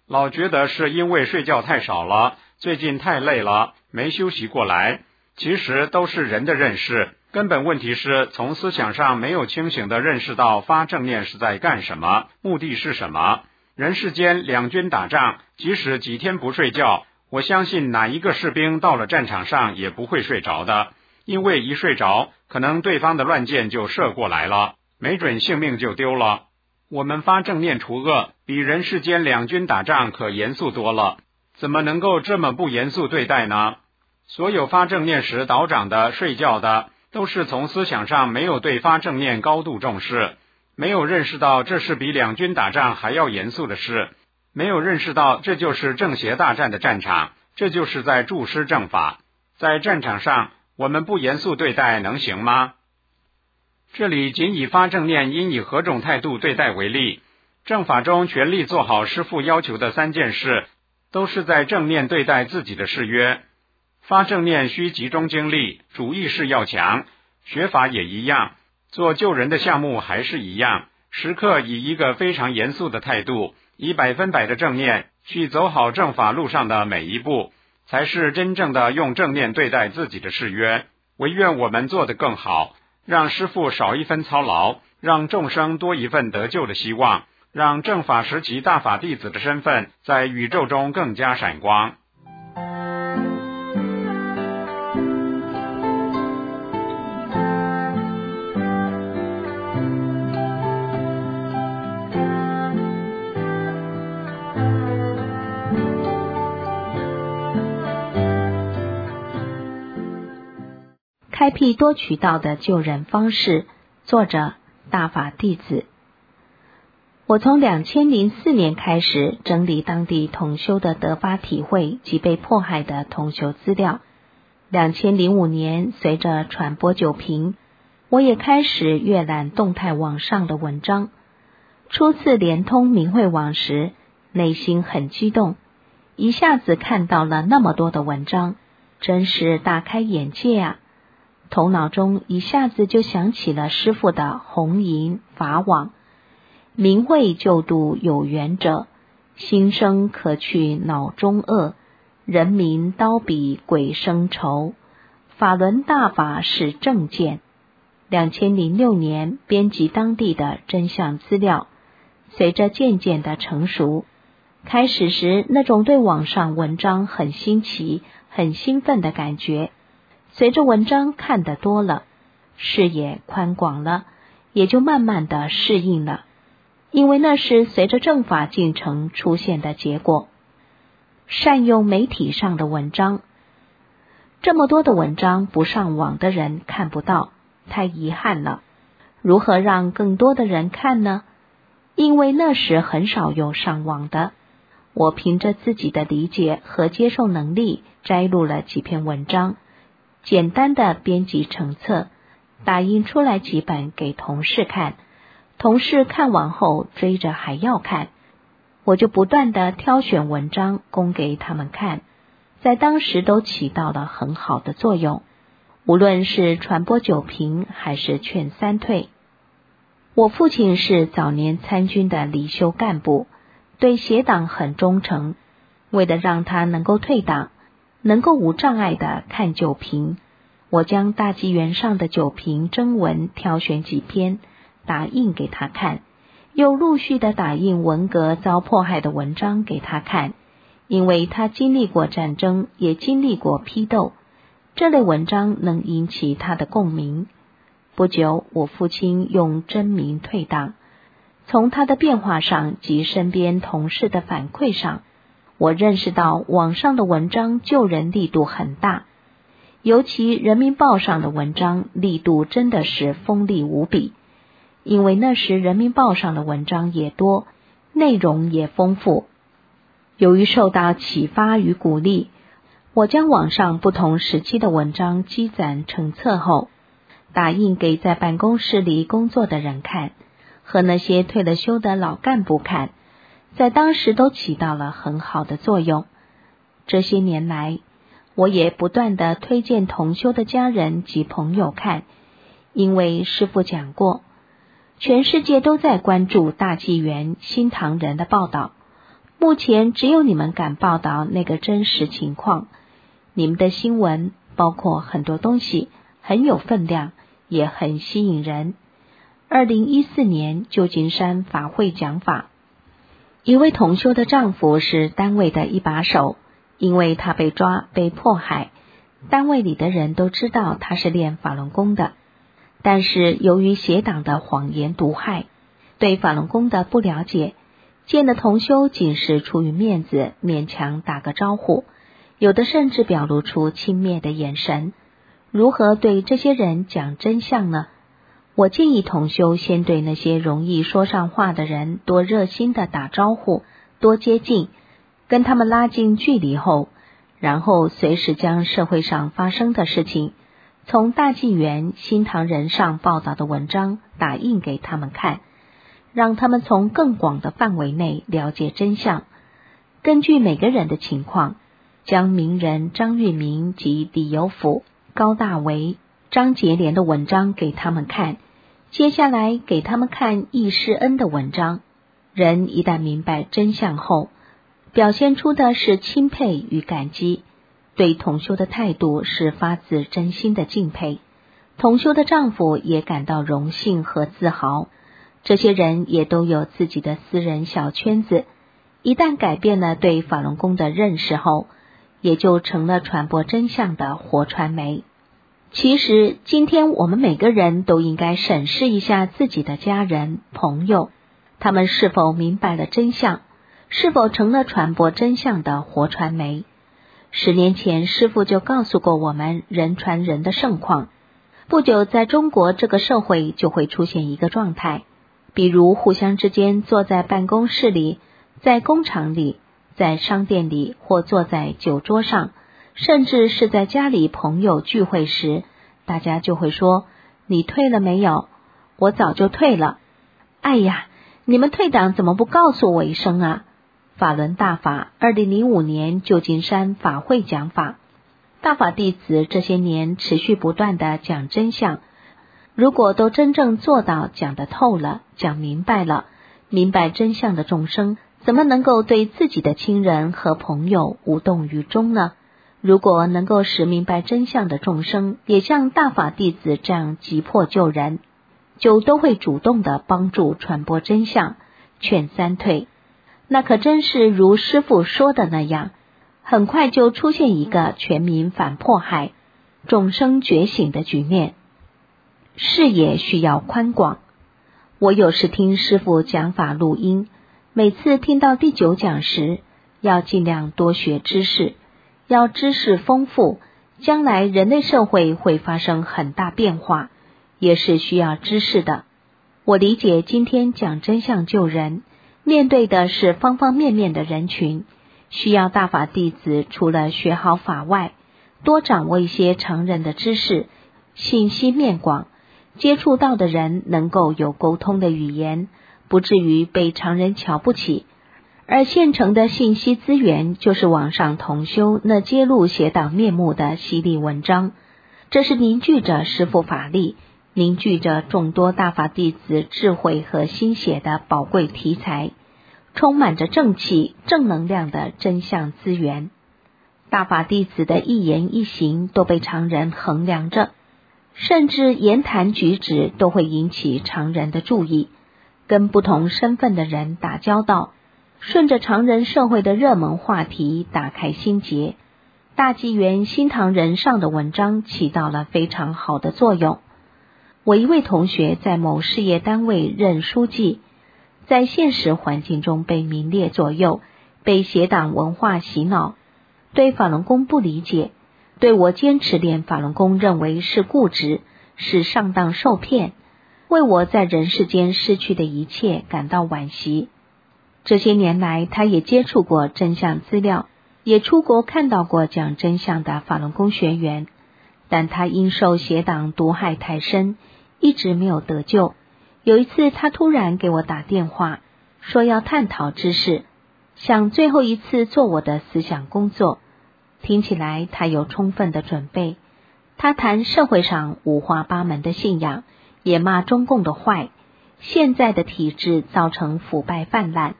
Speaker 2: 老觉得是因为睡觉太少了，最近太累了，没休息过来，其实都是人的认识，根本问题是从思想上没有清醒地认识到发正念是在干什么，目的是什么。人世间两军打仗，即使几天不睡觉，我相信哪一个士兵到了战场上也不会睡着的，因为一睡着，可能对方的乱箭就射过来了，没准性命就丢了。我们发正念除恶，比人世间两军打仗可严肃多了，怎么能够这么不严肃对待呢？所有发正念时倒掌的、睡觉的，都是从思想上没有对发正念高度重视，没有认识到这是比两军打仗还要严肃的事，没有认识到这就是正邪大战的战场，这就是在注施正法。在战场上，我们不严肃对待能行吗？这里仅以发正念应以何种态度对待为例，正法中全力做好师父要求的3件事，都是在正念对待自己的誓约。发正念需集中精力，主意识要强，学法也一样，做救人的项目还是一样，时刻以一个非常严肃的态度，以100%的正念去走好正法路上的每一步，才是真正的用正念对待自己的誓约。唯愿我们做得更好，让师父少一分操劳，让众生多一份得救的希望，让正法时期大法弟子的身份在宇宙中更加闪光。
Speaker 7: 开辟多渠道的救人方式，作者大法弟子。我从2004年开始整理当地同修的得法体会及被迫害的同修资料。2005年，随着传播酒瓶，我也开始阅览动态网上的文章。初次连通明慧网时，内心很激动，一下子看到了那么多的文章，真是大开眼界啊！头脑中一下子就想起了师父的红银法网，明慧救度有缘者，心生可去脑中恶，人民刀笔鬼生仇，法轮大法是正见。2006年编辑当地的真相资料，随着渐渐的成熟，开始时那种对网上文章很新奇、很兴奋的感觉，随着文章看得多了，视野宽广了，也就慢慢的适应了，因为那是随着正法进程出现的结果。善用媒体上的文章，这么多的文章不上网的人看不到，太遗憾了。如何让更多的人看呢？因为那时很少有上网的，我凭着自己的理解和接受能力，摘录了几篇文章，简单的编辑成册，打印出来几本给同事看，同事看完后追着还要看，我就不断的挑选文章供给他们看，在当时都起到了很好的作用，无论是传播酒瓶还是劝三退。我父亲是早年参军的离休干部，对邪党很忠诚，为了让他能够退党，能够无障碍的看酒瓶，我将大纪元上的酒瓶征文挑选几篇打印给他看，又陆续的打印文革遭迫害的文章给他看，因为他经历过战争，也经历过批斗，这类文章能引起他的共鸣。不久，我父亲用真名退党，从他的变化上及身边同事的反馈上，我认识到网上的文章救人力度很大，尤其人民报上的文章力度真的是锋利无比，因为那时人民报上的文章也多，内容也丰富。由于受到启发与鼓励，我将网上不同时期的文章积攒成册后，打印给在办公室里工作的人看，和那些退了休的老干部看，在当时都起到了很好的作用。这些年来，我也不断地推荐同修的家人及朋友看，因为师父讲过，全世界都在关注大纪元新唐人的报道，
Speaker 1: 目前只有你们敢报道那个真实情况，你们的新闻包括很多东西，很有分量，也很吸引人。2014年旧金山法会讲法，一位同修的丈夫是单位的一把手，因为他被抓被迫害，单位里的人都知道他是练法轮功的，但是由于邪党的谎言毒害，对法轮功的不了解，见的同修仅是出于面子勉强打个招呼，有的甚至表露出轻蔑的眼神。如何对这些人讲真相呢？我建议同修先对那些容易说上话的人多热心的打招呼，多接近，跟他们拉近距离后，然后随时将社会上发生的事情从大纪元新唐人上报道的文章打印给他们看，让他们从更广的范围内了解真相。根据每个人的情况，将名人张玉明及李有甫、高大为、张杰莲的文章给他们看，接下来给他们看易世恩的文章。人一旦明白真相后，表现出的是钦佩与感激，对同修的态度是发自真心的敬佩。同修的丈夫也感到荣幸和自豪。这些人也都有自己的私人小圈子，一旦改变了对法轮功的认识后，也就成了传播真相的活传媒。其实今天我们每个人都应该审视一下自己的家人、朋友，他们是否明白了真相，是否成了传播真相的活传媒。10年前师父就告诉过我们人传人的盛况，不久在中国这个社会就会出现一个状态，比如互相之间坐在办公室里，在工厂里，在商店里，或坐在酒桌上，甚至是在家里朋友聚会时，大家就会说，你退了没有？我早就退了。哎呀，你们退党怎么不告诉我一声啊？法轮大法2005年旧金山法会讲法，大法弟子这些年持续不断地讲真相，如果都真正做到讲得透了，讲明白了，明白真相的众生怎么能够对自己的亲人和朋友无动于衷呢？如果能够使明白真相的众生也像大法弟子这样急迫救人，就都会主动地帮助传播真相，劝三退。那可真是如师父说的那样，很快就出现一个全民反迫害、众生觉醒的局面。视野需要宽广。我有时听师父讲法录音，每次听到第9讲时，要尽量多学知识，要知识丰富，将来人类社会会发生很大变化，也是需要知识的。我理解今天讲真相救人，面对的是方方面面的人群，需要大法弟子除了学好法外，多掌握一些常人的知识，信息面广，接触到的人能够有沟通的语言，不至于被常人瞧不起。而现成的信息资源就是网上同修那揭露邪党面目的犀利文章，这是凝聚着师父法力，凝聚着众多大法弟子智慧和心血的宝贵题材，充满着正气、正能量的真相资源。大法弟子的一言一行都被常人衡量着，甚至言谈举止都会引起常人的注意，跟不同身份的人打交道，顺着常人社会的热门话题打开心结。大纪元新唐人上的文章起到了非常好的作用。我一位同学在某事业单位任书记，在现实环境中被名列左右，被邪党文化洗脑，对法轮功不理解，对我坚持练法轮功认为是固执，是上当受骗，为我在人世间失去的一切感到惋惜。这些年来，他也接触过真相资料，也出国看到过讲真相的法轮功学员，但他因受邪党毒害太深，一直没有得救。有一次他突然给我打电话，说要探讨知识，想最后一次做我的思想工作。听起来他有充分的准备。他谈社会上五花八门的信仰，也骂中共的坏，现在的体制造成腐败泛滥，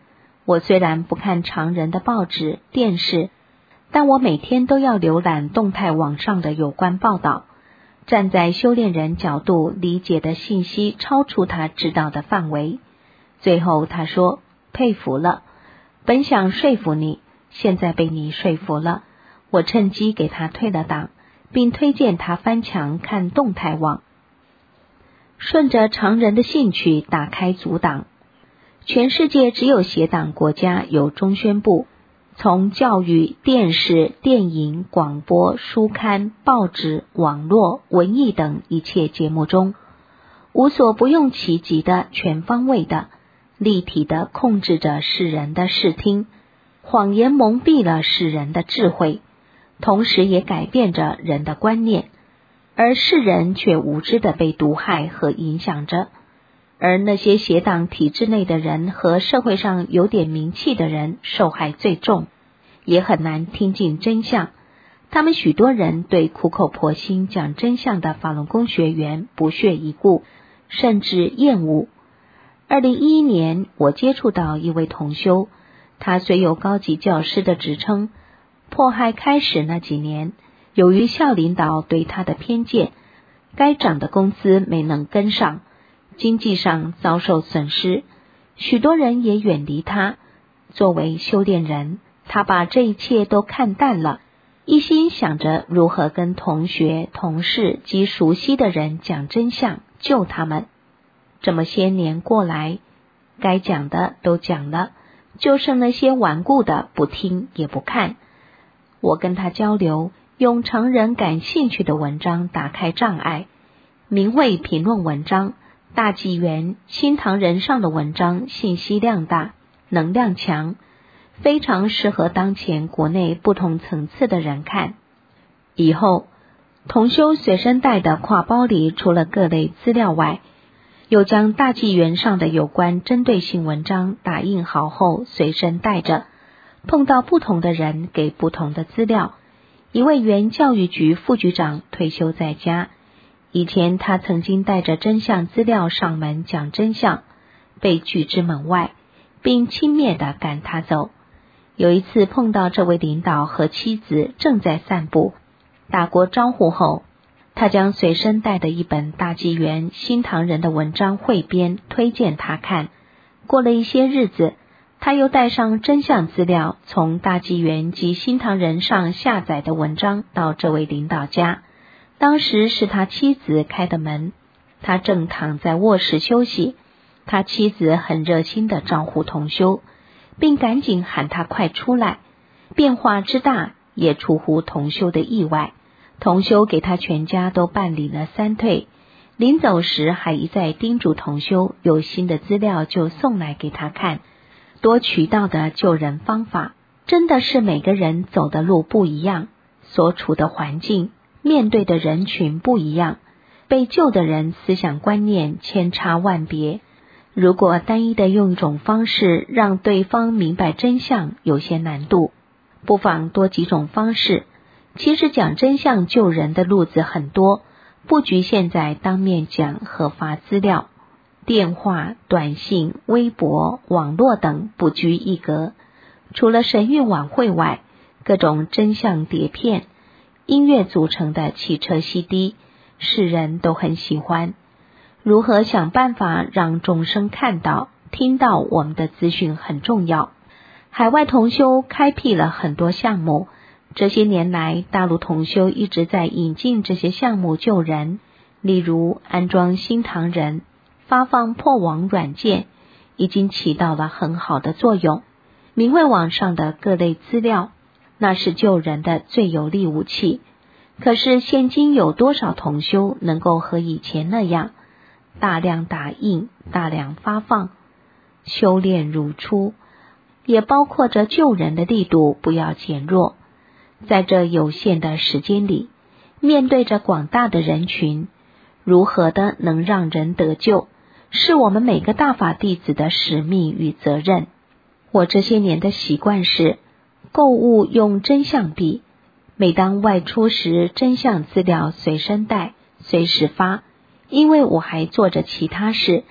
Speaker 1: 我虽然不看常人的报纸、电视，但我每天都要浏览动态网上的有关报道，站在修炼人角度理解的信息超出他知道的范围。最后他说，佩服了，本想说服你，现在被你说服了。我趁机给他退了档，并推荐他翻墙看动态网，顺着常人的兴趣打开阻挡。全世界只有协党国家有中宣部，从教育、电视、电影、广播、书刊、报纸、网络、文艺等一切节目中，无所不用其极的、全方位的、立体的控制着世人的视听，谎言蒙蔽了世人的智慧，同时也改变着人的观念，而世人却无知地被毒害和影响着。而那些邪党体制内的人和社会上有点名气的人受害最重，也很难听进真相。他们许多人对苦口婆心讲真相的法轮功学员不屑一顾，甚至厌恶。2011年，我接触到一位同修，他虽有高级教师的职称，迫害开始那几年，由于校领导对他的偏见，该涨的工资没能跟上，经济上遭受损失，许多人也远离他。作为修炼人，他把这一切都看淡了，一心想着如何跟同学、同事及熟悉的人讲真相，救他们。这么些年过来，该讲的都讲了，就剩那些顽固的不听也不看。我跟他交流，用常人感兴趣的文章打开障碍，名为评论文章。大纪元、新唐人上的文章信息量大，能量强，非常适合当前国内不同层次的人看。以后同修随身带的挎包里除了各类资料外，又将大纪元上的有关针对性文章打印好后随身带着，碰到不同的人给不同的资料。一位原教育局副局长退休在家，以前他曾经带着真相资料上门讲真相，被拒之门外，并轻蔑地赶他走。有一次碰到这位领导和妻子正在散步，打过招呼后，他将随身带的一本大纪元新唐人的文章汇编推荐他看。过了一些日子，他又带上真相资料，从大纪元及新唐人上下载的文章到这位领导家。当时是他妻子开的门，他正躺在卧室休息，他妻子很热心地招呼同修，并赶紧喊他快出来。变化之大也出乎同修的意外，同修给他全家都办理了3退，临走时还一再叮嘱同修有新的资料就送来给他看。多渠道的救人方法，真的是每个人走的路不一样，所处的环境、面对的人群不一样，被救的人思想观念千差万别。如果单一的用一种方式让对方明白真相有些难度，不妨多几种方式。其实讲真相救人的路子很多，不局限在当面讲和发资料，电话、短信、微博、网络等不拘一格。除了神韵晚会外，各种真相碟片、音乐组成的汽车 CD， 世人都很喜欢。如何想办法让众生看到、听到我们的资讯很重要。海外同修开辟了很多项目，这些年来大陆同修一直在引进这些项目救人，例如安装新唐人、发放破网软件，已经起到了很好的作用。明慧网上的各类资料，那是救人的最有力武器。可是现今有多少同修能够和以前那样大量打印、大量发放？修炼如初，也包括着救人的力度不要减弱。在这有限的时间里，面对着广大的人群，如何的能让人得救，是我们每个大法弟子的使命与责任。我这些年的习惯是购物用真相币，每当外出时真相资料随身带，随时发。因为我还做着其他事，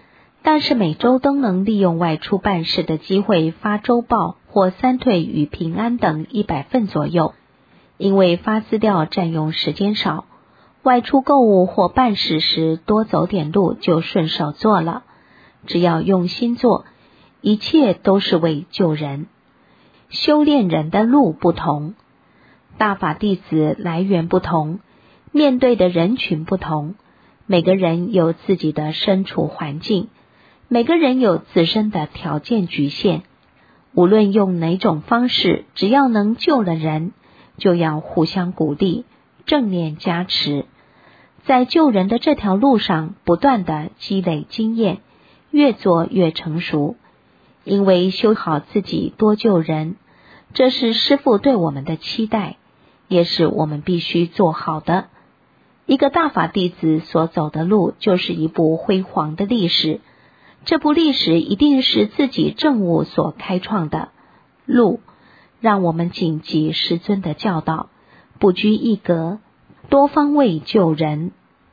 Speaker 1: 但是每周都能利用外出办事的机会发周报或三退与平安等100份左右。因为发资料占用时间少，外出购物或办事时多走点路就顺手做了。只要用心做，一切都是为救人。修炼人的路不同，大法弟子来源不同，面对的人群不同，每个人有自己的身处环境，每个人有自身的条件局限。无论用哪种方式，只要能救了人，就要互相鼓励，正念加持，在救人的这条路上不断的积累经验，越做越成熟。因为修好自己多救人，这是师父对我们的期待，也是我们必须做好的。一个大法弟子所走的路，就是一部辉煌的历史，这部历史一定是自己证悟所开创的路。让我们谨记师尊的教导，不拘一格，多方位救人。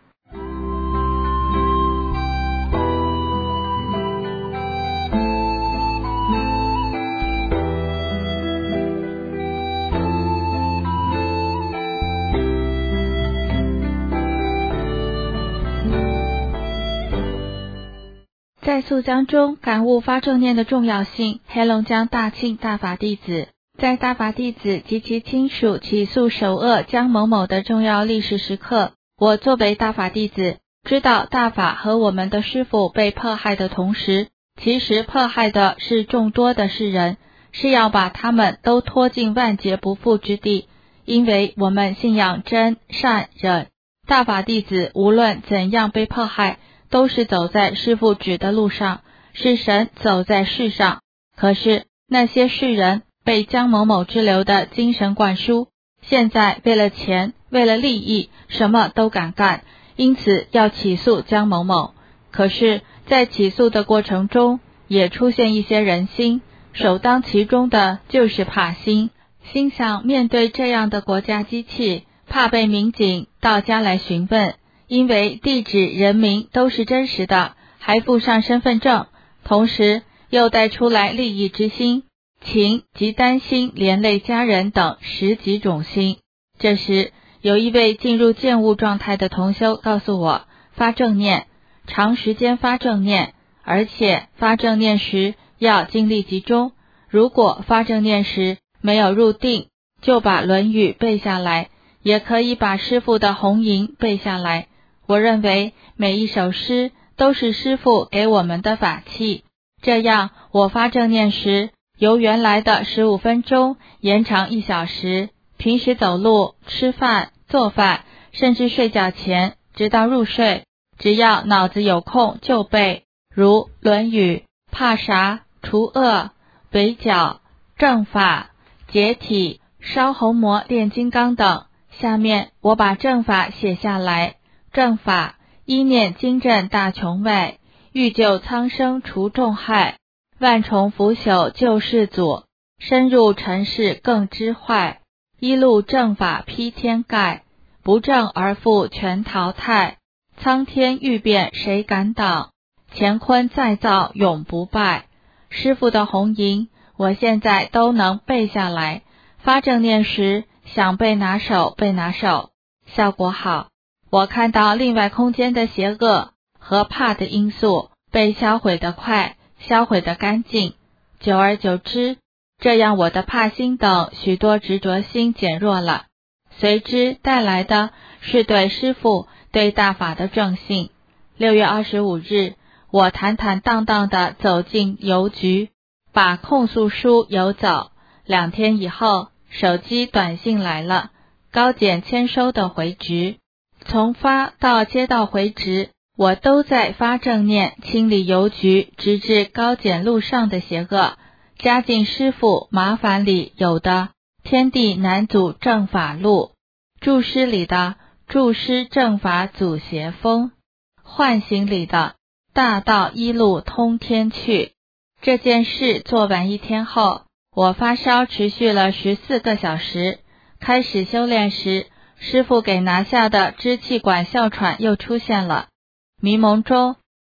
Speaker 9: 在宿江中感悟发正念的重要性，黑龙江大庆大法弟子。在大法弟子及其亲属起诉首恶江某某的重要历史时刻，我作为大法弟子，知道大法和我们的师父被迫害的同时，其实迫害的是众多的世人，是要把他们都拖进万劫不复之地。因为我们信仰真善忍，大法弟子无论怎样被迫害，都是走在师父指的路上，是神走在世上。可是那些世人被江某某之流的精神灌输，现在为了钱，为了利益，什么都敢干，因此要起诉江某某。可是在起诉的过程中，也出现一些人心，首当其冲的就是怕心，心想面对这样的国家机器，怕被民警到家来询问，因为地址人名都是真实的，还附上身份证，同时又带出来利益之心，情及担心连累家人等10几种心。这时有一位进入见悟状态的同修告诉我，发正念，长时间发正念，而且发正念时要精力集中，如果发正念时没有入定，就把论语背下来，也可以把师父的红银背下来。我认为每一首诗都是师父给我们的法器，这样我发正念时由原来的15分钟延长1小时，平时走路、吃饭、做饭，甚至睡觉前直到入睡，只要脑子有空就背，如论语、怕啥、除恶、围剿、正法、解体、烧红魔炼金刚等。下面我把正法写下来。正法，一念精振大穷位，欲救苍生除众害，万重腐朽救世祖，深入尘世更知坏，一路正法披天盖，不正而复全淘汰，苍天欲变谁敢挡，乾坤再造永不败。师父的红银我现在都能背下来，发正念时想背拿手背拿手，效果好。我看到另外空间的邪恶和怕的因素被销毁得快，销毁得干净，久而久之，这样我的怕心等许多执着心减弱了，随之带来的是对师父、对大法的正信。6月25日，我坦坦荡荡地走进邮局，把控诉书邮走。2天以后，手机短信来了，高检签收的回执。从发到接到回执，我都在发正念，清理邮局，直至高检路上的邪恶，加进师父麻烦里有的天地难阻正法路，注释里的注师正法阻邪风，唤醒里的大道一路通天去。这件事做完1天后，我发烧持续了14个小时，开始修炼时，师父给拿下的支气管哮喘又出现了。迷蒙中，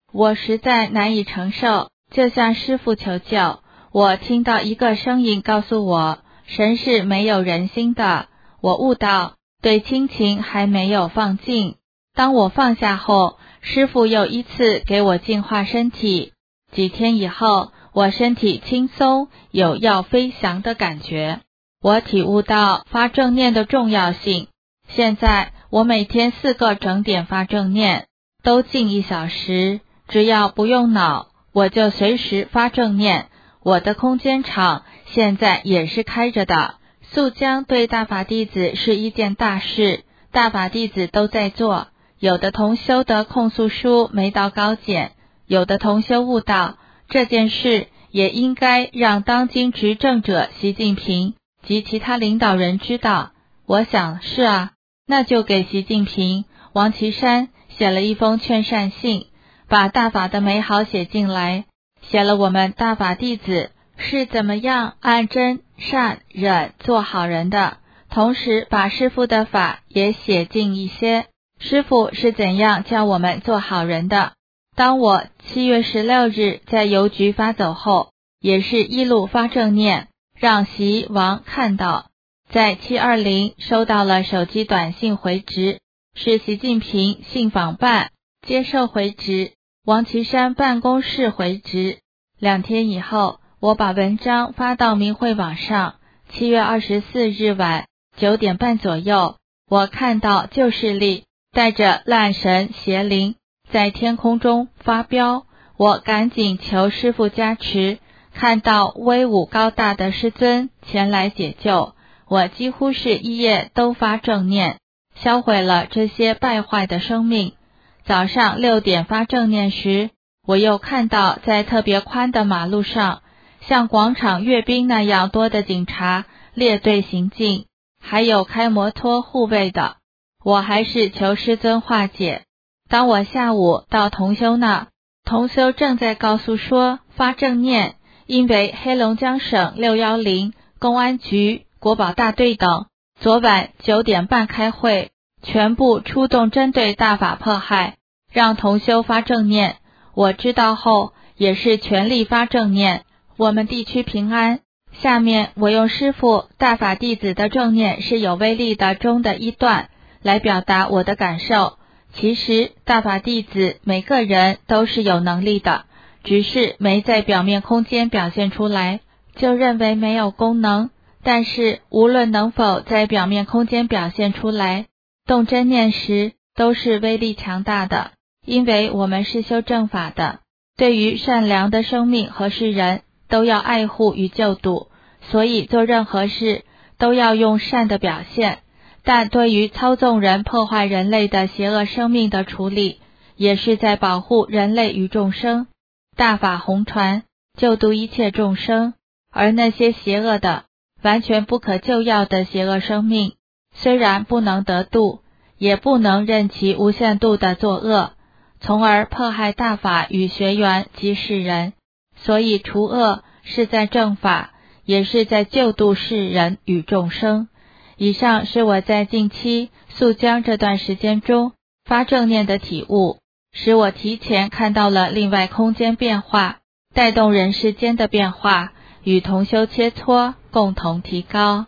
Speaker 9: 我实在难以承受，就向师父求救。我听到一个声音告诉我，神是没有人心的。我悟到，对亲情还没有放尽。当我放下后，师父又一次给我净化身体。几天以后，我身体轻松，有要飞翔的感觉。我体悟到发正念的重要性。现在我每天4个整点发正念，都静1小时，只要不用脑，我就随时发正念。我的空间场现在也是开着的。速将对大法弟子是一件大事，大法弟子都在做。有的同修的控诉书没到高检，有的同修悟道，这件事也应该让当今执政者习近平及其他领导人知道。我想是啊，那就给习近平、王岐山写了一封劝善信，把大法的美好写进来，写了我们大法弟子是怎么样按真善忍做好人的，同时把师父的法也写进一些，师父是怎样教我们做好人的。当我7月16日在邮局发走后，也是一路发正念，让习王看到。在720收到了手机短信回执，是习近平信访办接受回执，王岐山办公室回执。2天以后，我把文章发到明慧网上。7月24日晚9点半左右，我看到旧势力带着烂神邪灵在天空中发飙，我赶紧求师父加持，看到威武高大的师尊前来解救，我几乎是一夜都发正念，销毁了这些败坏的生命。早上6点发正念时，我又看到在特别宽的马路上，像广场阅兵那样多的警察列队行进，还有开摩托护卫的。我还是求师尊化解。当我下午到同修那，同修正在告诉说发正念，因为黑龙江省610公安局国保大队等昨晚9点半开会，全部出动针对大法迫害，让同修发正念。我知道后也是全力发正念，我们地区平安。下面我用师父大法弟子的正念是有威力的中的一段来表达我的感受。其实大法弟子每个人都是有能力的，只是没在表面空间表现出来，就认为没有功能。但是无论能否在表面空间表现出来，动真念时都是威力强大的。因为我们是修正法的，对于善良的生命和世人都要爱护与救度，所以做任何事都要用善的表现。但对于操纵人破坏人类的邪恶生命的处理，也是在保护人类与众生。大法弘传，救度一切众生，而那些邪恶的完全不可救药的邪恶生命，虽然不能得度，也不能任其无限度的作恶，从而迫害大法与学员及世人。所以除恶是在正法，也是在救度世人与众生。以上是我在近期速将这段时间中发正念的体悟，使我提前看到了另外空间变化，带动人世间的变化，与同修切磋，共同提高。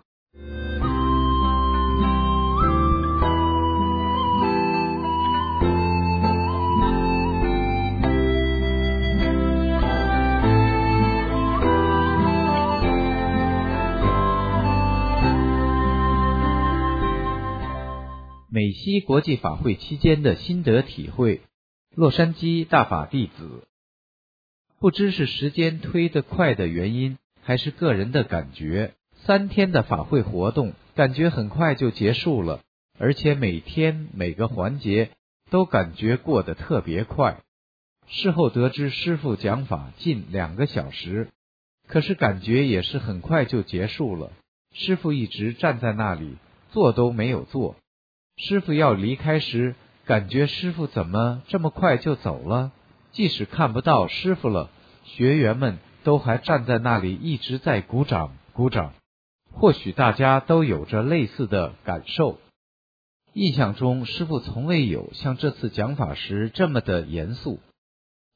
Speaker 10: 美西国际法会期间的心得体会，洛杉矶大法弟子。不知是时间推得快的原因，还是个人的感觉，3天的法会活动感觉很快就结束了，而且每天每个环节都感觉过得特别快。事后得知师父讲法近2个小时，可是感觉也是很快就结束了。师父一直站在那里，坐都没有坐。师父要离开时，感觉师父怎么这么快就走了？即使看不到师父了，学员们都还站在那里一直在鼓掌鼓掌。或许大家都有着类似的感受。印象中师父从未有像这次讲法时这么的严肃。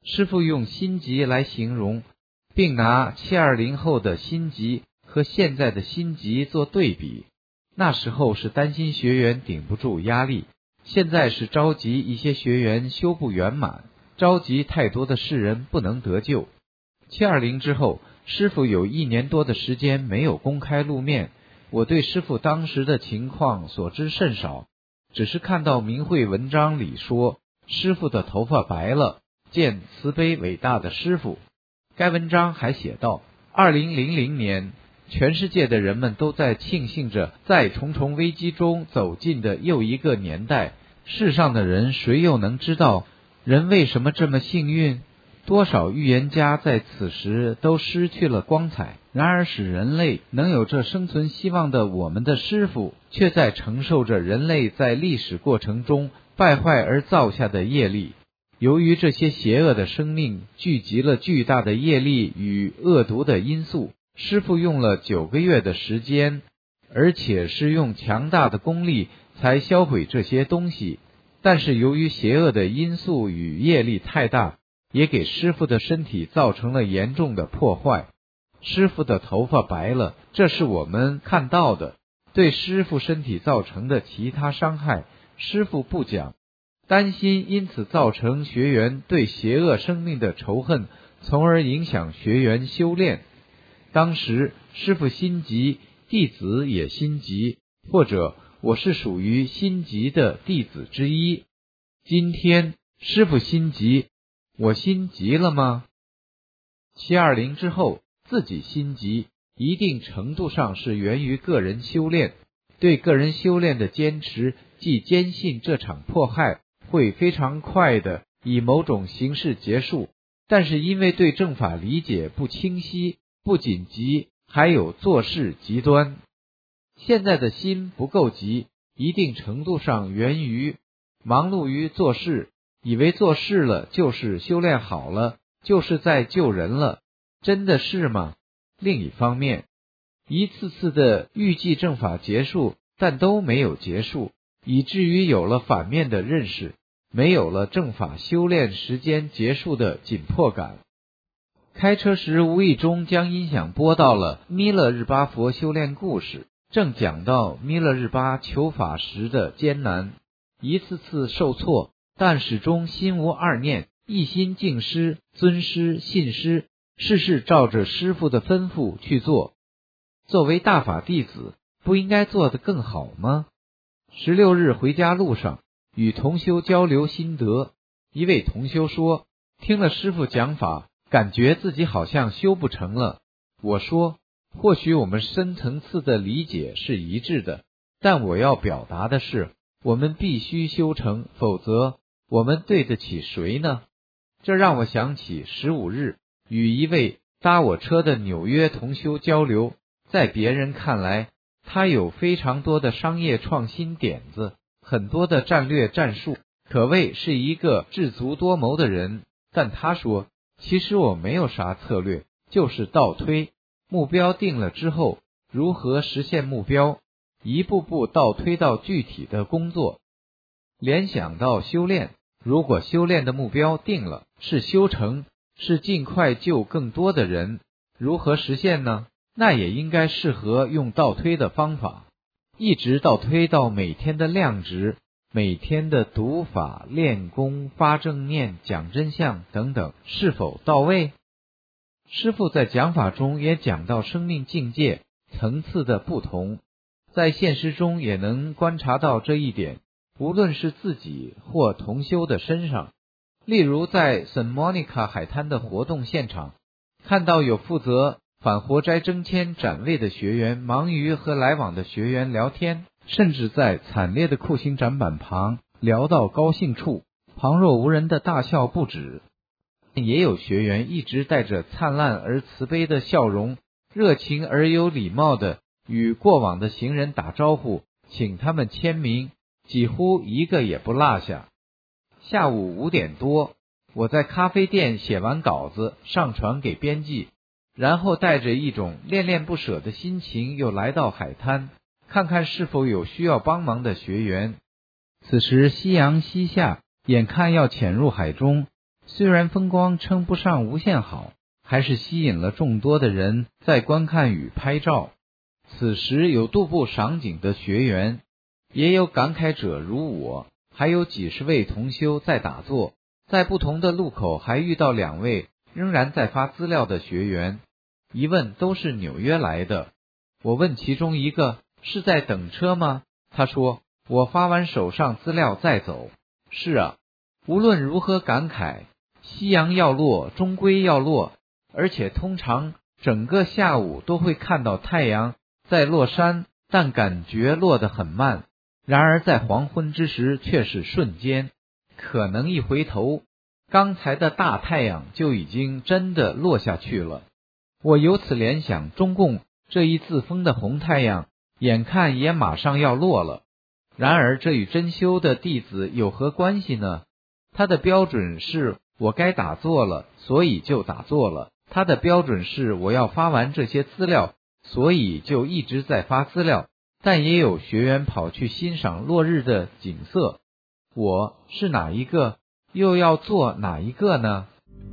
Speaker 10: 师父用心急来形容，并拿720后的心急和现在的心急做对比。那时候是担心学员顶不住压力，现在是着急一些学员修不圆满，着急太多的世人不能得救。720之后，师父有1年多的时间没有公开露面，我对师父当时的情况所知甚少，只是看到明慧文章里说师父的头发白了，见慈悲伟大的师父。该文章还写道，2000年全世界的人们都在庆幸着在重重危机中走进的又一个年代，世上的人谁又能知道人为什么这么幸运？多少预言家在此时都失去了光彩，然而使人类能有这生存希望的我们的师父，却在承受着人类在历史过程中败坏而造下的业力。由于这些邪恶的生命聚集了巨大的业力与恶毒的因素，师父用了9个月的时间，而且是用强大的功力才销毁这些东西。但是由于邪恶的因素与业力太大，也给师父的身体造成了严重的破坏。师父的头发白了，这是我们看到的，对师父身体造成的其他伤害，师父不讲，担心因此造成学员对邪恶生命的仇恨，从而影响学员修炼。当时师父心急，弟子也心急，或者我是属于心急的弟子之一。今天师父心急，我心急了吗？720之后自己心急，一定程度上是源于个人修炼，对个人修炼的坚持，即坚信这场迫害会非常快的以某种形式结束，但是因为对正法理解不清晰、不紧急，还有做事极端。现在的心不够急，一定程度上源于忙碌于做事，以为做事了就是修炼好了，就是在救人了，真的是吗？另一方面，一次次的预计正法结束，但都没有结束，以至于有了反面的认识，没有了正法修炼时间结束的紧迫感。开车时无意中将音响播到了弥勒日巴佛修炼故事，正讲到弥勒日巴求法时的艰难，一次次受挫，但始终心无二念，一心敬师、尊师、信师，事事照着师父的吩咐去做。作为大法弟子，不应该做得更好吗？16日回家路上，与同修交流心得，一位同修说，听了师父讲法，感觉自己好像修不成了。我说，或许我们深层次的理解是一致的，但我要表达的是，我们必须修成，否则我们对得起谁呢？这让我想起15日与一位搭我车的纽约同修交流，在别人看来，他有非常多的商业创新点子，很多的战略战术，可谓是一个智足多谋的人。但他说，其实我没有啥策略，就是倒推，目标定了之后，如何实现目标，一步步倒推到具体的工作。联想到修炼，如果修炼的目标定了，是修成，是尽快救更多的人，如何实现呢？那也应该适合用倒推的方法，一直倒推到每天的量值，每天的读法、练功、发正念、讲真相等等，是否到位？师父在讲法中也讲到生命境界层次的不同，在现实中也能观察到这一点，无论是自己或同修的身上。例如在圣莫妮卡海滩的活动现场，看到有负责返活斋征签展位的学员忙于和来往的学员聊天，甚至在惨烈的酷刑展板旁聊到高兴处，旁若无人的大笑不止。也有学员一直带着灿烂而慈悲的笑容，热情而有礼貌的与过往的行人打招呼，请他们签名，几乎一个也不落下。下午5点多，我在咖啡店写完稿子，上传给编辑，然后带着一种恋恋不舍的心情又来到海滩，看看是否有需要帮忙的学员。此时夕阳西下，眼看要潜入海中， 虽然风光称不上无限好，还是吸引了众多的人在观看与拍照。此时有踱步赏景的学员，也有感慨者如我，还有几十位同修在打坐。在不同的路口还遇到2位仍然在发资料的学员，一问都是纽约来的。我问其中一个，是在等车吗？他说，我发完手上资料再走。是啊，无论如何感慨，夕阳要落，终归要落，而且通常整个下午都会看到太阳在落山，但感觉落得很慢。然而在黄昏之时却是瞬间，可能一回头，刚才的大太阳就已经真的落下去了。我由此联想，中共这一自封的红太阳，眼看也马上要落了。然而这与真修的弟子有何关系呢？他的标准是我该打坐了，所以就打坐了。他的标准是我要发完这些资料，所以就一直在发资料。但也有学员跑去欣赏落日的景色。我是哪一个，又要做哪一个呢？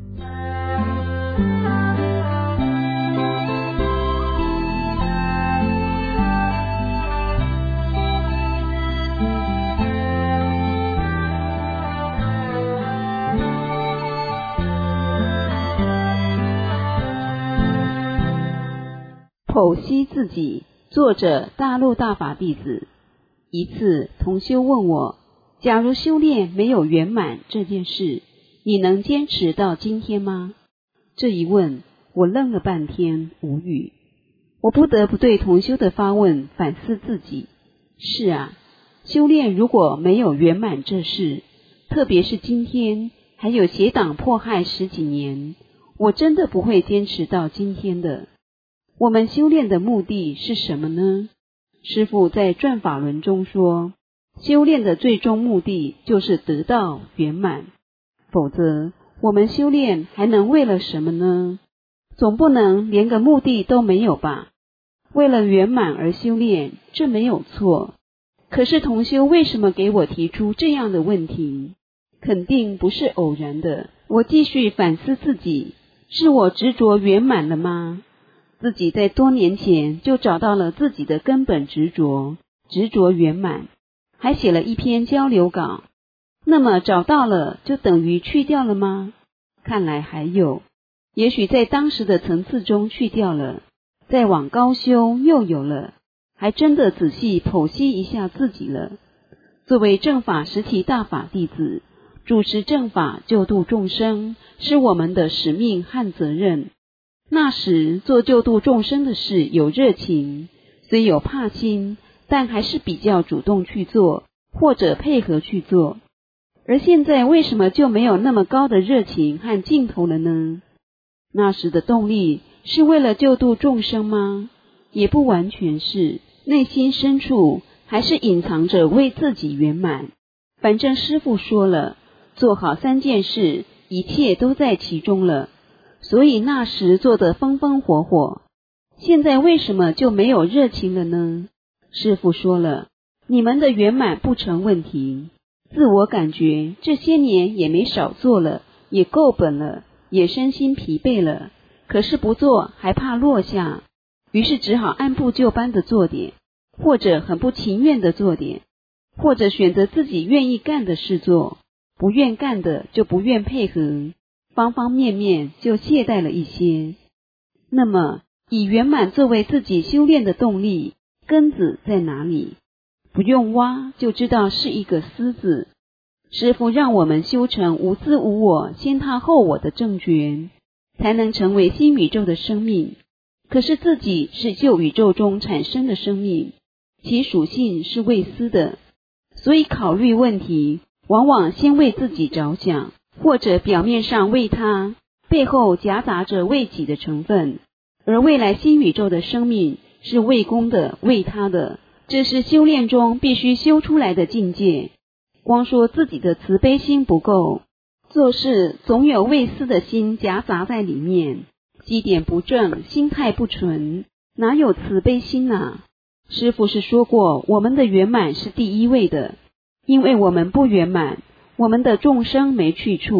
Speaker 1: 剖析自己，作者大陆大法弟子。一次同修问我，假如修炼没有圆满这件事，你能坚持到今天吗？这一问，我愣了半天，无语。我不得不对同修的发问反思自己。是啊，修炼如果没有圆满这事，特别是今天还有邪党迫害10几年，我真的不会坚持到今天的。我们修炼的目的是什么呢？师父在转法轮中说，修炼的最终目的就是得到圆满，否则我们修炼还能为了什么呢？总不能连个目的都没有吧？为了圆满而修炼，这没有错。可是同修为什么给我提出这样的问题？肯定不是偶然的。我继续反思自己，是我执着圆满了吗？自己在多年前就找到了自己的根本执着圆满，还写了一篇交流稿。那么找到了就等于去掉了吗？看来还有，也许在当时的层次中去掉了，再往高修又有了，还真的仔细剖析一下自己了。作为正法实体大法弟子，主持正法救度众生，是我们的使命和责任。那时做救度众生的事有热情，虽有怕心，但还是比较主动去做，或者配合去做。而现在为什么就没有那么高的热情和劲头了呢？那时的动力是为了救度众生吗？也不完全是，内心深处还是隐藏着为自己圆满。反正师父说了，做好3件事，一切都在其中了。所以那时做得风风火火，现在为什么就没有热情了呢？师父说了，你们的圆满不成问题，自我感觉这些年也没少做了，也够本了，也身心疲惫了，可是不做还怕落下，于是只好按部就班的做点，或者很不情愿的做点，或者选择自己愿意干的事做，不愿干的就不愿配合，方方面面就懈怠了一些。那么以圆满作为自己修炼的动力，根子在哪里？不用挖就知道是一个思字。师父让我们修成无私无我，先他后我的正觉，才能成为新宇宙的生命。可是自己是旧宇宙中产生的生命，其属性是为私的，所以考虑问题往往先为自己着想，或者表面上为他，背后夹杂着为己的成分。而未来新宇宙的生命是为公的，为他的，这是修炼中必须修出来的境界。光说自己的慈悲心不够，做事总有为私的心夹杂在里面，基点不正，心态不纯，哪有慈悲心啊？师父是说过，我们的圆满是第一位的，因为我们不圆满，我们的众生没去处，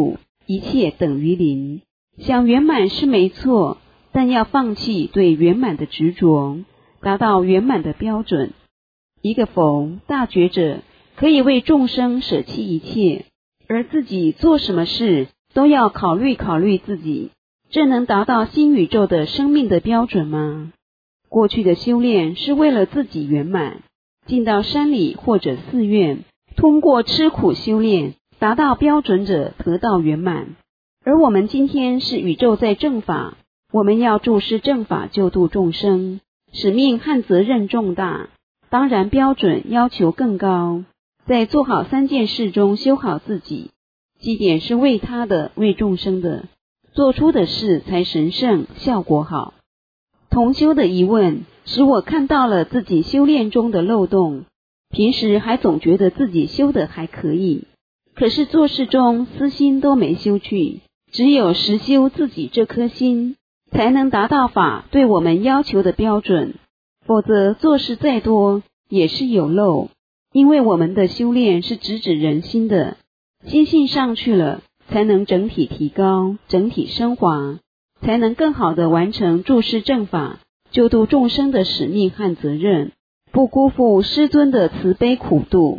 Speaker 11: 一切等于零。想圆满是没错，但要放弃对圆满的执着，达到圆满的标准。一个佛大觉者可以为众生舍弃一切，而自己做什么事都要考虑自己，这能达到新宇宙的生命的标准吗？过去的修炼是为了自己圆满，进到山里或者寺院，通过吃苦修炼，达到标准者得到圆满。而我们今天是宇宙在正法，我们要注视正法救度众生，使命和责任重大，当然标准要求更高。在做好3件事中修好自己，基点是为他的，为众生的，做出的事才神圣，效果好。同修的疑问使我看到了自己修炼中的漏洞，平时还总觉得自己修得还可以，可是做事中私心都没修去，只有实修自己这颗心，才能达到法对我们要求的标准，否则做事再多也是有漏。因为我们的修炼是直指人心的，心性上去了，才能整体提高，整体升华，才能更好地完成注释正法救度众生的使命和责任，不辜负师尊的慈悲苦度。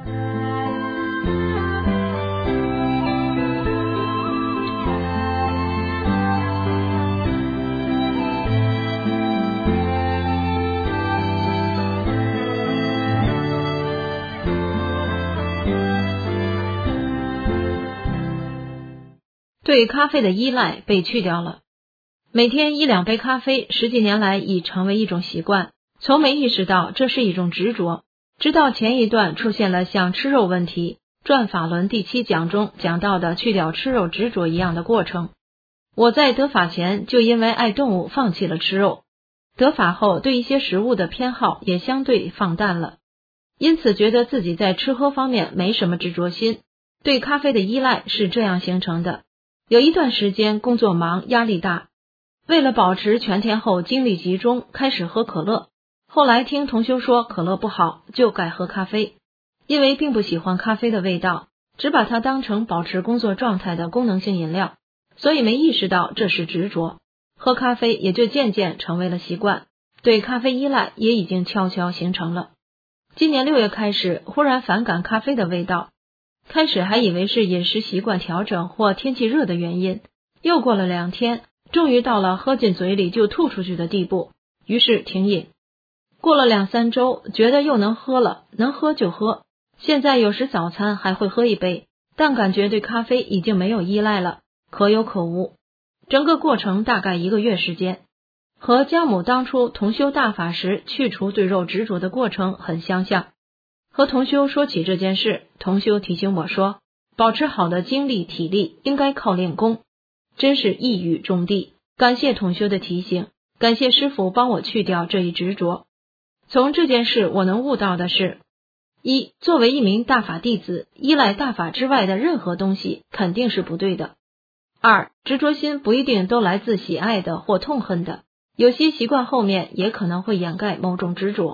Speaker 3: 对咖啡的依赖被去掉了。每天1-2杯咖啡10几年来已成为一种习惯，从没意识到这是一种执着，直到前一段出现了像吃肉问题，转法轮第7讲中讲到的去掉吃肉执着一样的过程。我在得法前就因为爱动物放弃了吃肉，得法后对一些食物的偏好也相对放淡了，因此觉得自己在吃喝方面没什么执着心。对咖啡的依赖是这样形成的。有一段时间工作忙，压力大，为了保持全天候精力集中，开始喝可乐。后来听同修说可乐不好，就改喝咖啡。因为并不喜欢咖啡的味道，只把它当成保持工作状态的功能性饮料，所以没意识到这是执着。喝咖啡也就渐渐成为了习惯，对咖啡依赖也已经悄悄形成了。今年6月开始，忽然反感咖啡的味道，开始还以为是饮食习惯调整或天气热的原因，又过了2天，终于到了喝进嘴里就吐出去的地步，于是停饮。过了2-3周，觉得又能喝了，能喝就喝。现在有时早餐还会喝1杯，但感觉对咖啡已经没有依赖了，可有可无。整个过程大概1个月时间，和姜母当初同修大法时去除对肉执着的过程很相像。和同修说起这件事，同修提醒我说，保持好的精力体力应该靠练功，真是一语中的。感谢同修的提醒，感谢师父帮我去掉这一执着。从这件事我能悟到的是：1. 作为一名大法弟子，依赖大法之外的任何东西肯定是不对的。2. 执着心不一定都来自喜爱的或痛恨的，有些习惯后面也可能会掩盖某种执着。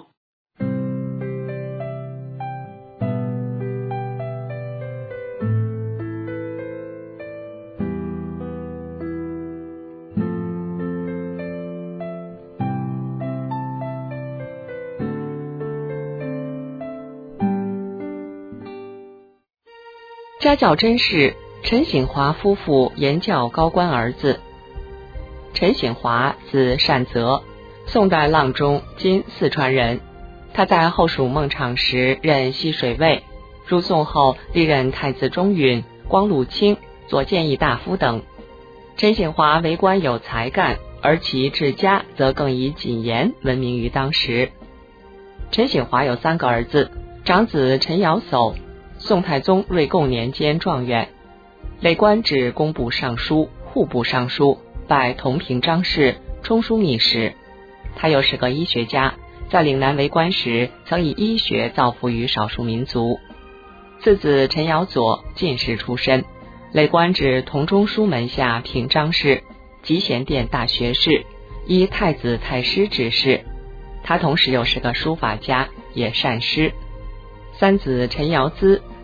Speaker 8: 家教真是陈醒华夫妇言教高官儿子。陈醒华字善泽，宋代阆中今四川人。他在后蜀孟昶时任西水尉，入宋后历任太子中允、光禄卿、左谏议大夫等。陈醒华为官有才干，而其治家则更以谨严闻名于当时。陈醒华有3个儿子，长子陈尧叟，宋太宗瑞贡年间状元，累官至工部尚书、户部尚书，拜同平章事、中书秘史。他又是个医学家，在岭南为官时曾以医学造福于少数民族。次子陈尧佐进士出身，累官至同中书门下平章事、集贤殿大学士，以太子太师之事。他同时又是个书法家，也善诗。3子陈尧咨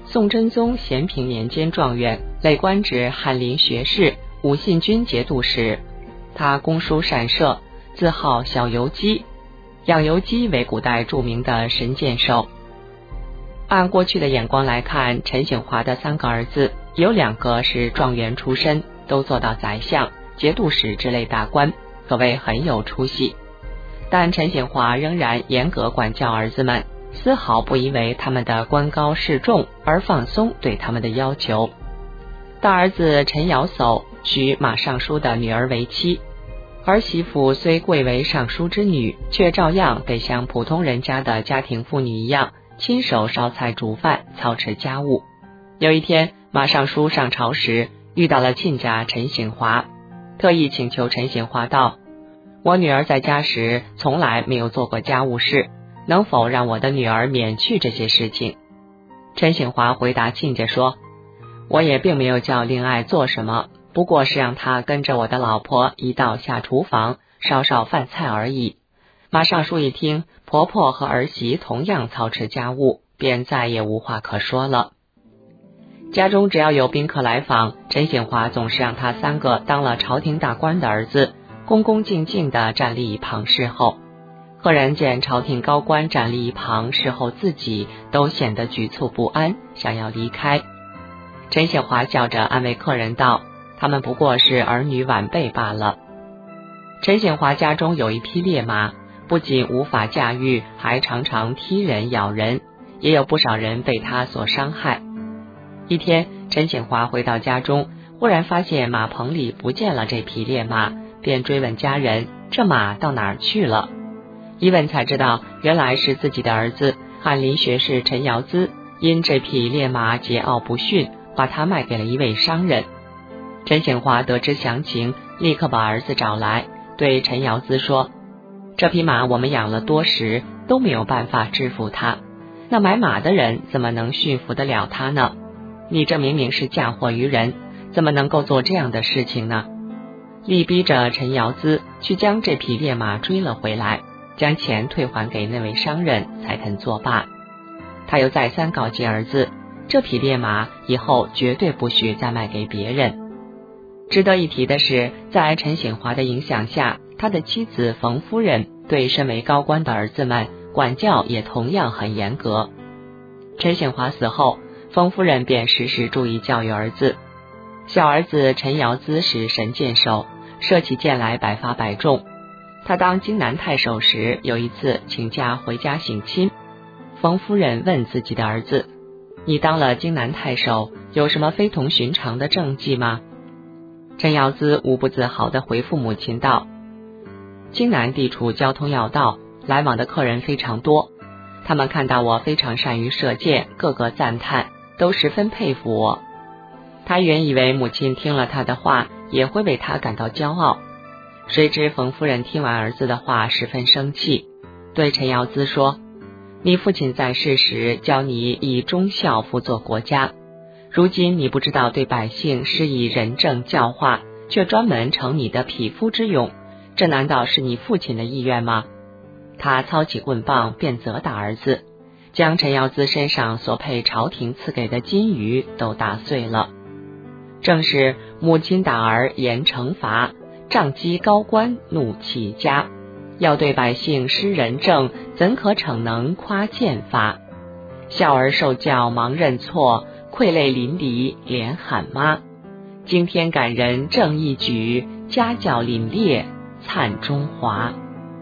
Speaker 8: 宋真宗咸平年间状元，累官至翰林学士、武信军节度使。他工书善射，自号小游击，养游击为古代著名的神箭手。按过去的眼光来看，陈省华的3个儿子有2个是状元出身，都做到宰相、节度使之类大官，可谓很有出息。但陈省华仍然严格管教儿子们，丝毫不因为他们的官高势重而放松对他们的要求。大儿子陈尧叟娶马尚书的女儿为妻，儿媳妇虽贵为尚书之女，却照样得像普通人家的家庭妇女一样，亲手烧菜煮饭，操持家务。有一天，马尚书上朝时遇到了亲家陈省华，特意请求陈省华道：我女儿在家时从来没有做过家务事，能否让我的女儿免去这些事情？陈省华回答亲家说：我也并没有叫令爱做什么，不过是让她跟着我的老婆一道下厨房烧烧饭菜而已。马尚书一听婆婆和儿媳同样操持家务，便再也无话可说了。家中只要有宾客来访，陈省华总是让他3个当了朝廷大官的儿子恭恭敬敬地站立一旁侍候。客人见朝廷高官站立一旁侍候自己，都显得局促不安，想要离开。陈省华笑着安慰客人道：他们不过是儿女晚辈罢了。陈省华家中有一匹烈马，不仅无法驾驭，还常常踢人咬人，也有不少人被他所伤害。一天，陈省华回到家中，忽然发现马棚里不见了这匹烈马，便追问家人这马到哪儿去了。一问才知道，原来是自己的儿子翰林学士陈尧咨因这匹烈马桀骜不驯，把它卖给了一位商人。陈省华得知详情，立刻把儿子找来，对陈尧咨说：这匹马我们养了多时，都没有办法制服它，那买马的人怎么能驯服得了它呢？你这明明是嫁祸于人，怎么能够做这样的事情呢？力逼着陈尧咨去将这匹烈马追了回来，将钱退还给那位商人，才肯作罢。他又再三告诫儿子，这匹烈马以后绝对不许再卖给别人。值得一提的是，在陈省华的影响下，他的妻子冯夫人对身为高官的儿子们管教也同样很严格。陈省华死后，冯夫人便时时注意教育儿子。小儿子陈尧咨是神箭手，射起箭来百发百中。他当荆南太守时，有一次请假回家省亲。冯夫人问自己的儿子：你当了荆南太守，有什么非同寻常的政绩吗？陈尧咨无不自豪地回复母亲道：荆南地处交通要道，来往的客人非常多，他们看到我非常善于射箭，个个赞叹，都十分佩服我。他原以为母亲听了他的话也会为他感到骄傲，谁知冯夫人听完儿子的话十分生气，对陈尧咨说：你父亲在世时教你以忠孝辅佐国家，如今你不知道对百姓施以仁政教化，却专门逞你的匹夫之勇，这难道是你父亲的意愿吗？他操起棍棒便责打儿子，将陈尧咨身上所配朝廷赐给的金鱼都打碎了。正是母亲打儿严惩罚，杖击高官怒气家，要对百姓施仁政，怎可逞能夸谏法？孝儿受教忙认错，愧泪淋漓连喊妈。惊天感人正义举，家教凛冽灿中华。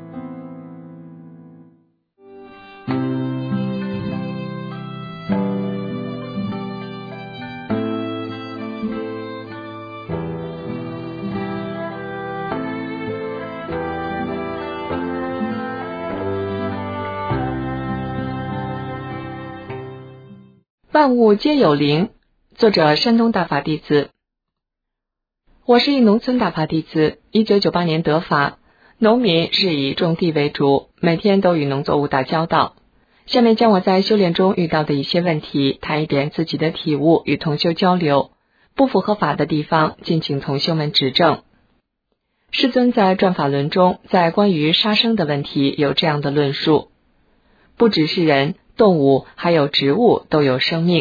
Speaker 8: 万物皆有灵，作者山东大法弟子。我是一农村大法弟子，1998年得法，农民是以种地为主，每天都与农作物打交道。下面将我在修炼中遇到的一些问题谈一点自己的体悟，与同修交流，不符合法的地方敬请同修们指正。师尊在转法轮中，在关于杀生的问题有这样的论述：不只是人，动物还有植物都有生命，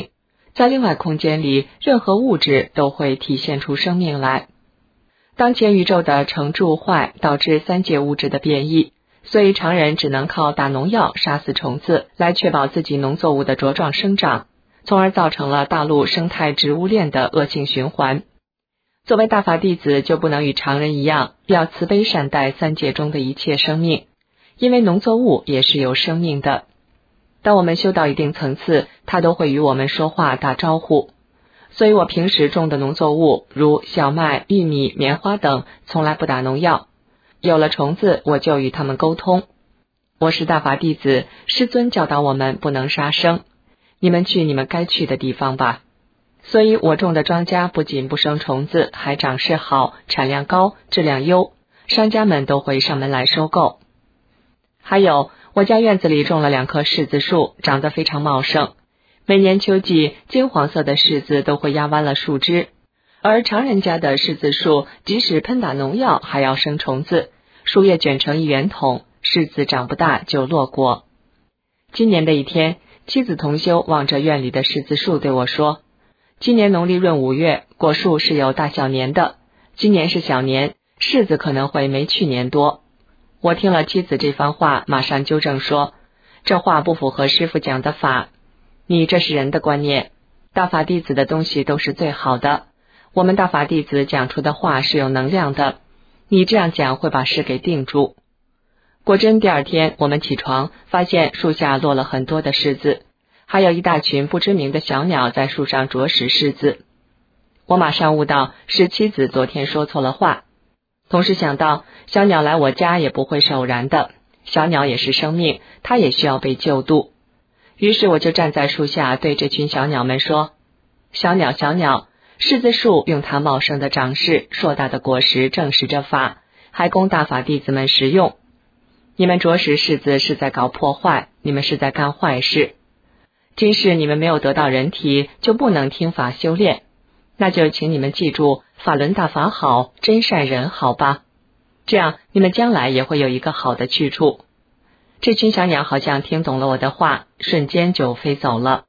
Speaker 8: 在另外空间里，任何物质都会体现出生命来。当前宇宙的成住坏导致三界物质的变异，所以常人只能靠打农药杀死虫子来确保自己农作物的茁壮生长，从而造成了大陆生态植物链的恶性循环。作为大法弟子，就不能与常人一样，要慈悲善待三界中的一切生命，因为农作物也是有生命的。当我们修到一定层次，它都会与我们说话打招呼。所以我平时种的农作物，如小麦、玉米、棉花等，从来不打农药。有了虫子，我就与他们沟通。我是大法弟子，师尊教导我们不能杀生，你们去你们该去的地方吧。所以我种的庄稼不仅不生虫子，还长势好，产量高，质量优，商家们都会上门来收购。还有，我家院子里种了2棵柿子树，长得非常茂盛。每年秋季，金黄色的柿子都会压弯了树枝，而常人家的柿子树即使喷打农药还要生虫子，树叶卷成一圆筒，柿子长不大就落果。今年的一天，妻子同修望着院里的柿子树对我说，今年农历闰5月，果树是有大小年的，今年是小年，柿子可能会没去年多。我听了妻子这番话，马上纠正说，这话不符合师父讲的法，你这是人的观念，大法弟子的东西都是最好的，我们大法弟子讲出的话是有能量的，你这样讲会把事给定住。果真第二天我们起床，发现树下落了很多的柿子，还有一大群不知名的小鸟在树上啄食柿子。我马上悟到是妻子昨天说错了话，同时想到小鸟来我家也不会是偶然的，小鸟也是生命，它也需要被救度。于是我就站在树下对这群小鸟们说，小鸟小鸟，柿子树用它茂盛的长势，硕大的果实证实着法，还供大法弟子们食用。你们啄食柿子是在搞破坏，你们是在干坏事。今世你们没有得到人体，就不能听法修炼，那就请你们记住法轮大法好，真善人好吧，这样你们将来也会有一个好的去处。这群小鸟好像听懂了我的话，瞬间就飞走了。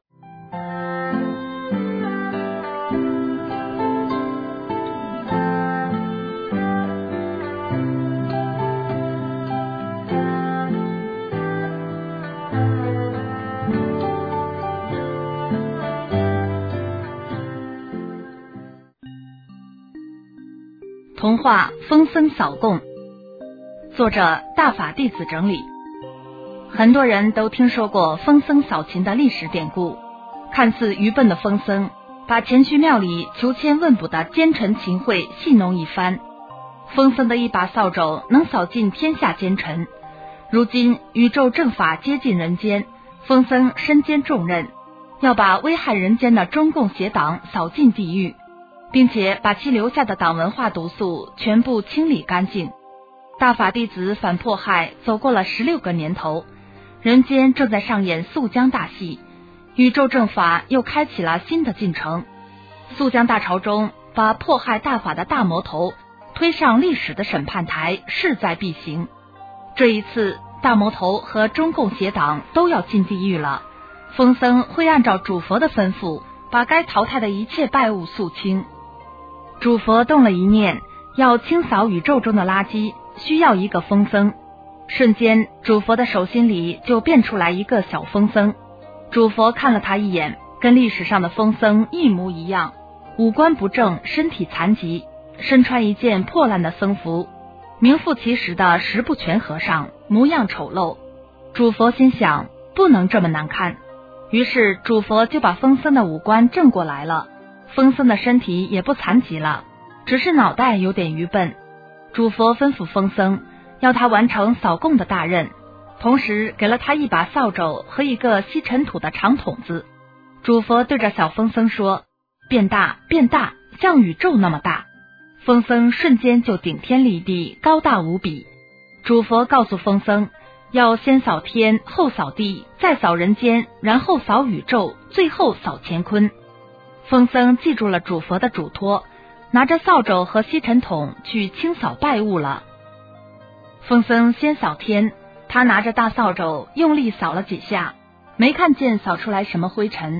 Speaker 6: 童话《风僧扫供》，作者大法弟子整理。很多人都听说过风僧扫琴的历史典故，看似愚笨的风僧把前去庙里求签问卜的奸臣秦桧戏弄一番。风僧的一把扫帚能扫尽天下奸臣，如今宇宙正法接近人间，风僧身兼重任，要把危害人间的中共邪党扫进地狱，并且把其留下的党文化毒素全部清理干净。大法弟子反迫害走过了16个年头，人间正在上演肃江大戏，宇宙正法又开启了新的进程。肃江大潮中，把迫害大法的大魔头推上历史的审判台，势在必行。这一次，大魔头和中共邪党都要进地狱了，风僧会按照主佛的吩咐，把该淘汰的一切败物肃清。主佛动了一念，要清扫宇宙中的垃圾，需要一个风僧。瞬间，主佛的手心里就变出来一个小风僧。主佛看了他一眼，跟历史上的风僧一模一样，五官不正，身体残疾，身穿一件破烂的僧服，名副其实的十不全和尚，模样丑陋。主佛心想，不能这么难看，于是主佛就把风僧的五官正过来了。风僧的身体也不残疾了，只是脑袋有点愚笨。主佛吩咐风僧，要他完成扫供的大任，同时给了他一把扫帚和一个吸尘土的长筒子。主佛对着小风僧说，变大变大，像宇宙那么大。风僧瞬间就顶天立地，高大无比。主佛告诉风僧，要先扫天，后扫地，再扫人间，然后扫宇宙，最后扫乾坤。风僧记住了主佛的嘱托，拿着扫帚和吸尘筒去清扫败物了。风僧先扫天，他拿着大扫帚用力扫了几下，没看见扫出来什么灰尘。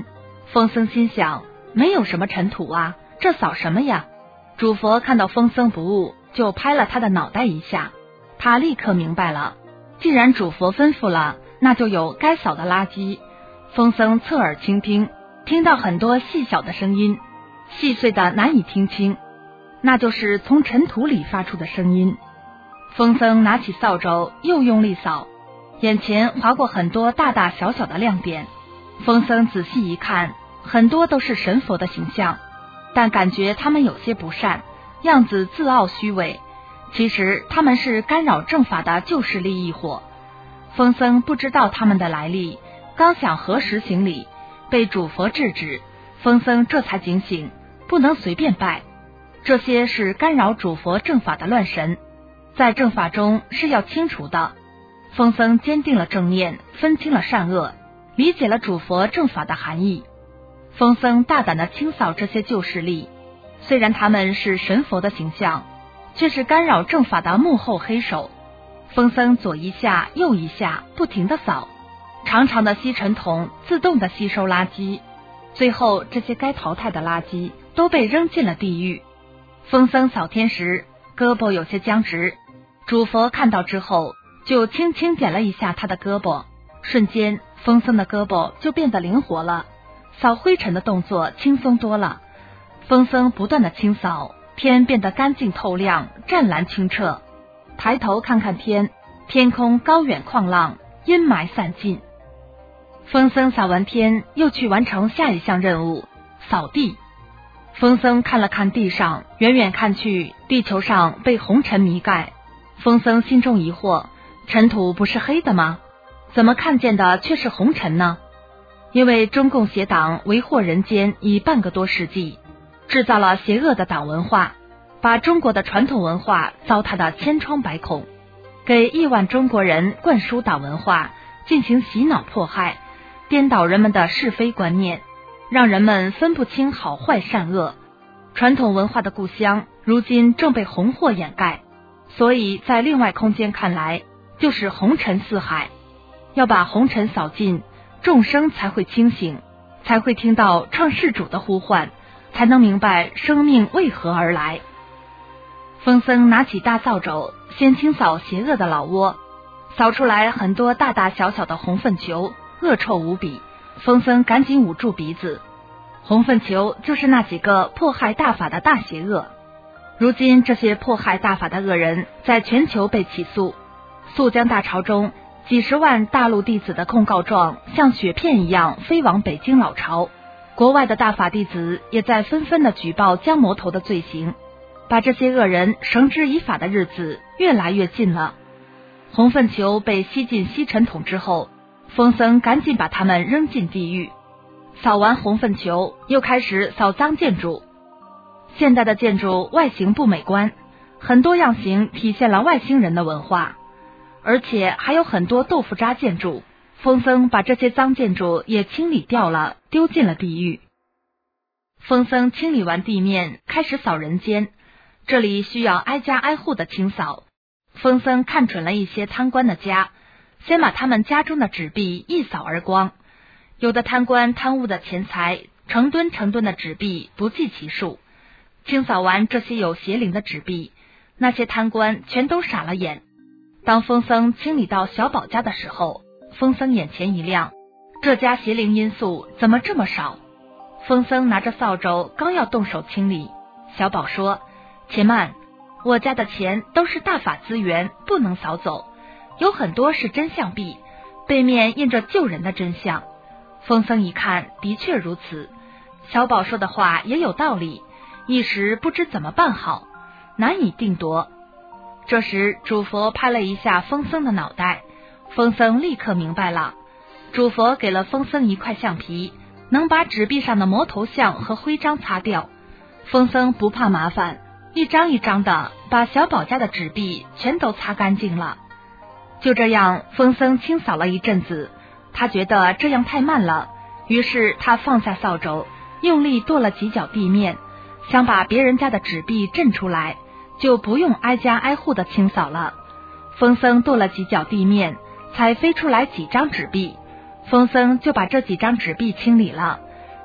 Speaker 6: 风僧心想，没有什么尘土啊，这扫什么呀？主佛看到风僧不悟，就拍了他的脑袋一下。他立刻明白了，既然主佛吩咐了，那就有该扫的垃圾。风僧侧耳倾听，听到很多细小的声音，细碎的难以听清，那就是从尘土里发出的声音。风僧拿起扫帚又用力扫，眼前划过很多大大小小的亮点。风僧仔细一看，很多都是神佛的形象，但感觉他们有些不善，样子自傲虚伪，其实他们是干扰正法的救世利益火。风僧不知道他们的来历，刚想合十行礼，被主佛制止。风僧这才警醒，不能随便拜，这些是干扰主佛正法的乱神，在正法中是要清除的。风僧坚定了正念，分清了善恶，理解了主佛正法的含义。风僧大胆地清扫这些旧势力，虽然他们是神佛的形象，却是干扰正法的幕后黑手。风僧左一下右一下不停地扫，长长的吸尘筒自动地吸收垃圾，最后这些该淘汰的垃圾都被扔进了地狱。风僧扫天时胳膊有些僵直，主佛看到之后就轻轻点了一下他的胳膊，瞬间风僧的胳膊就变得灵活了，扫灰尘的动作轻松多了。风僧不断的清扫，天变得干净透亮，湛蓝清澈。抬头看看天，天空高远旷朗，阴霾散尽。风僧扫完天，又去完成下一项任务，扫地。风僧看了看地上，远远看去，地球上被红尘迷盖。风僧心中疑惑，尘土不是黑的吗？怎么看见的却是红尘呢？因为中共邪党为祸人间已半个多世纪，制造了邪恶的党文化，把中国的传统文化糟蹋得千疮百孔，给亿万中国人灌输党文化，进行洗脑迫害，颠倒人们的是非观念，让人们分不清好坏善恶。传统文化的故乡如今正被红祸掩盖，所以在另外空间看来就是红尘四海。要把红尘扫尽，众生才会清醒，才会听到创世主的呼唤，才能明白生命为何而来。风僧拿起大扫帚，先清扫邪恶的老窝，扫出来很多大大小小的红粪球，恶臭无比。风僧赶紧捂住鼻子，红粪球就是那几个迫害大法的大邪恶。如今这些迫害大法的恶人在全球被起诉，肃江大潮中几十万大陆弟子的控告状像雪片一样飞往北京老巢，国外的大法弟子也在纷纷的举报江魔头的罪行，把这些恶人绳之以法的日子越来越近了。红粪球被吸进吸尘桶之后，风僧赶紧把它们扔进地狱。扫完红粪球，又开始扫脏建筑。现代的建筑外形不美观，很多样型体现了外星人的文化，而且还有很多豆腐渣建筑。风僧把这些脏建筑也清理掉了，丢进了地狱。风僧清理完地面，开始扫人间，这里需要挨家挨户的清扫。风僧看准了一些贪官的家，先把他们家中的纸币一扫而光。有的贪官贪污的钱财，成吨成吨的纸币不计其数。清扫完这些有邪灵的纸币，那些贪官全都傻了眼。当风僧清理到小宝家的时候，风僧眼前一亮，这家邪灵因素怎么这么少？风僧拿着扫帚刚要动手清理，小宝说：且慢，我家的钱都是大法资源，不能扫走，有很多是真相币，背面印着救人的真相。风僧一看，的确如此，小宝说的话也有道理，一时不知怎么办好，难以定夺。这时主佛拍了一下风僧的脑袋，风僧立刻明白了。主佛给了风僧一块橡皮，能把纸币上的魔头像和徽章擦掉。风僧不怕麻烦，一张一张的把小宝家的纸币全都擦干净了。就这样，风僧清扫了一阵子，他觉得这样太慢了，于是他放下扫帚，用力跺了几脚地面，想把别人家的纸币震出来，就不用挨家挨户的清扫了。风僧跺了几脚地面，才飞出来几张纸币，风僧就把这几张纸币清理了。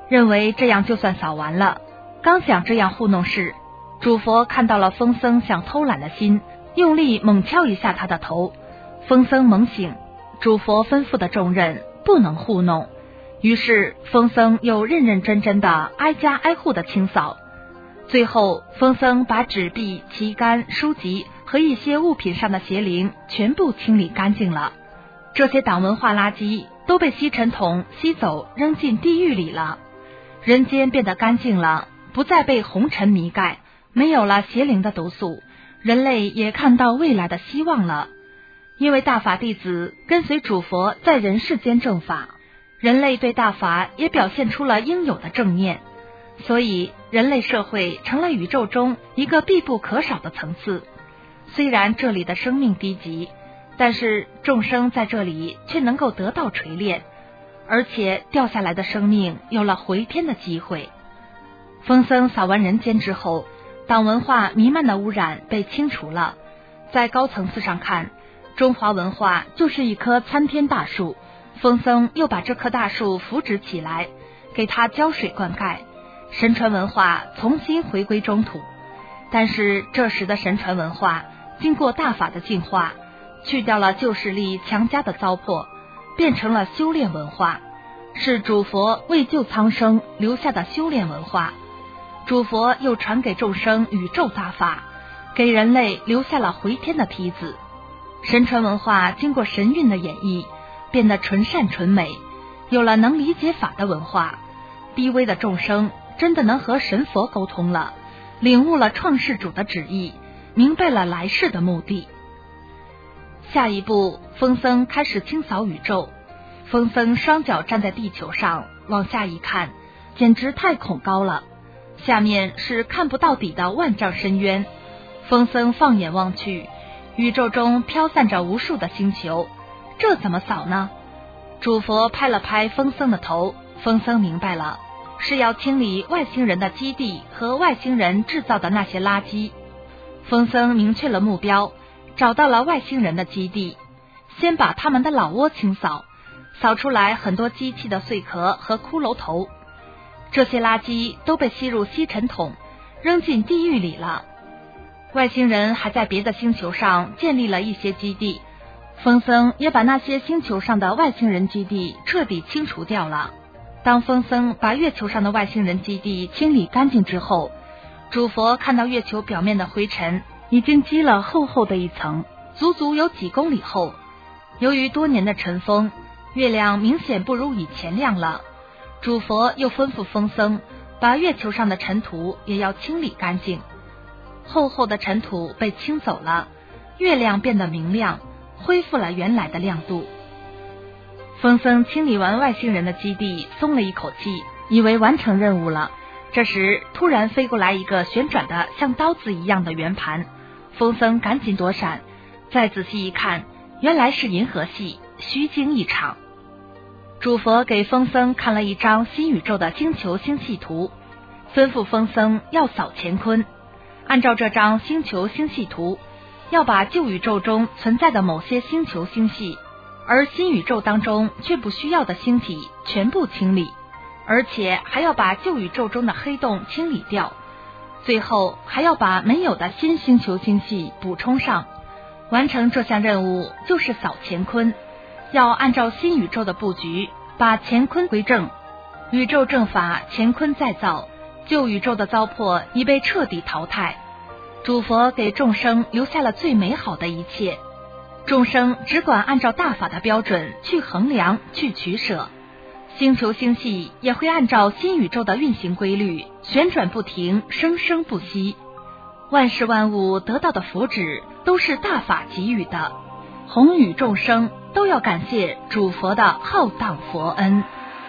Speaker 6: 认为这样就算扫完了。刚想这样糊弄时，主佛看到了疯僧想偷懒的心，用力猛敲一下他的头。疯僧猛醒，主佛吩咐的重任不能糊弄，于是疯僧又认认真真的挨家挨户的清扫。最后疯僧把纸币、旗杆、书籍和一些物品上的邪灵全部清理干净了。这些党文化垃圾都被吸尘筒吸走，扔进地狱里了。人间变得干净了，不再被红尘迷盖，没有了邪灵的毒素，人类也看到未来的希望了。因为大法弟子跟随主佛在人世间正法，人类对大法也表现出了应有的正念，所以人类社会成了宇宙中一个必不可少的层次。虽然这里的生命低级，但是众生在这里却能够得到锤炼，而且掉下来的生命有了回天的机会。疯僧扫完人间之后，党文化弥漫的污染被清除了。在高层次上看，中华文化就是一棵参天大树，疯僧又把这棵大树扶植起来，给它浇水灌溉，神传文化重新回归中土。但是这时的神传文化经过大法的净化，去掉了旧势力强加的糟粕，变成了修炼文化，是主佛为救苍生留下的修炼文化。主佛又传给众生宇宙大法，给人类留下了回天的梯子。神传文化经过神韵的演绎，变得纯善纯美，有了能理解法的文化。低微的众生真的能和神佛沟通了，领悟了创世主的旨意，明白了来世的目的。下一步，疯僧开始清扫宇宙。疯僧双脚站在地球上，往下一看，简直太恐高了，下面是看不到底的万丈深渊。疯僧放眼望去，宇宙中飘散着无数的星球，这怎么扫呢？主佛拍了拍疯僧的头，疯僧明白了，是要清理外星人的基地和外星人制造的那些垃圾。疯僧明确了目标，找到了外星人的基地，先把他们的老窝清扫，扫出来很多机器的碎壳和骷髅头，这些垃圾都被吸入吸尘筒，扔进地狱里了。外星人还在别的星球上建立了一些基地，疯僧也把那些星球上的外星人基地彻底清除掉了。当疯僧把月球上的外星人基地清理干净之后，主佛看到月球表面的灰尘已经积了厚厚的一层，足足有几公里厚。由于多年的尘封，月亮明显不如以前亮了。主佛又吩咐疯僧把月球上的尘土也要清理干净。厚厚的尘土被清走了，月亮变得明亮，恢复了原来的亮度。疯僧清理完外星人的基地，松了一口气，以为完成任务了。这时突然飞过来一个旋转的像刀子一样的圆盘，疯僧赶紧躲闪，再仔细一看，原来是银河系，虚惊一场。主佛给疯僧看了一张新宇宙的星球星系图，吩咐疯僧要扫乾坤。按照这张星球星系图，要把旧宇宙中存在的某些星球星系，而新宇宙当中却不需要的星体全部清理，而且还要把旧宇宙中的黑洞清理掉，最后还要把没有的新星球星系补充上。完成这项任务就是扫乾坤，要按照新宇宙的布局把乾坤归正。宇宙正法，乾坤再造，旧宇宙的糟粕已被彻底淘汰。主佛给众生留下了最美好的一切，众生只管按照大法的标准去衡量，去取舍。星球星系也会按照新宇宙的运行规律旋转不停，生生不息。万事万物得到的福祉都是大法给予的，宏宇众生都要感谢主佛的浩荡佛恩。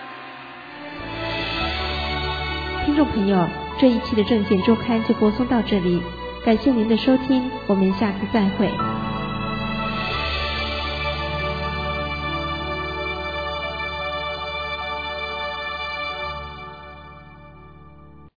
Speaker 1: 听众朋友，这一期的正见周刊就播送到这里，感谢您的收听，我们下次再会。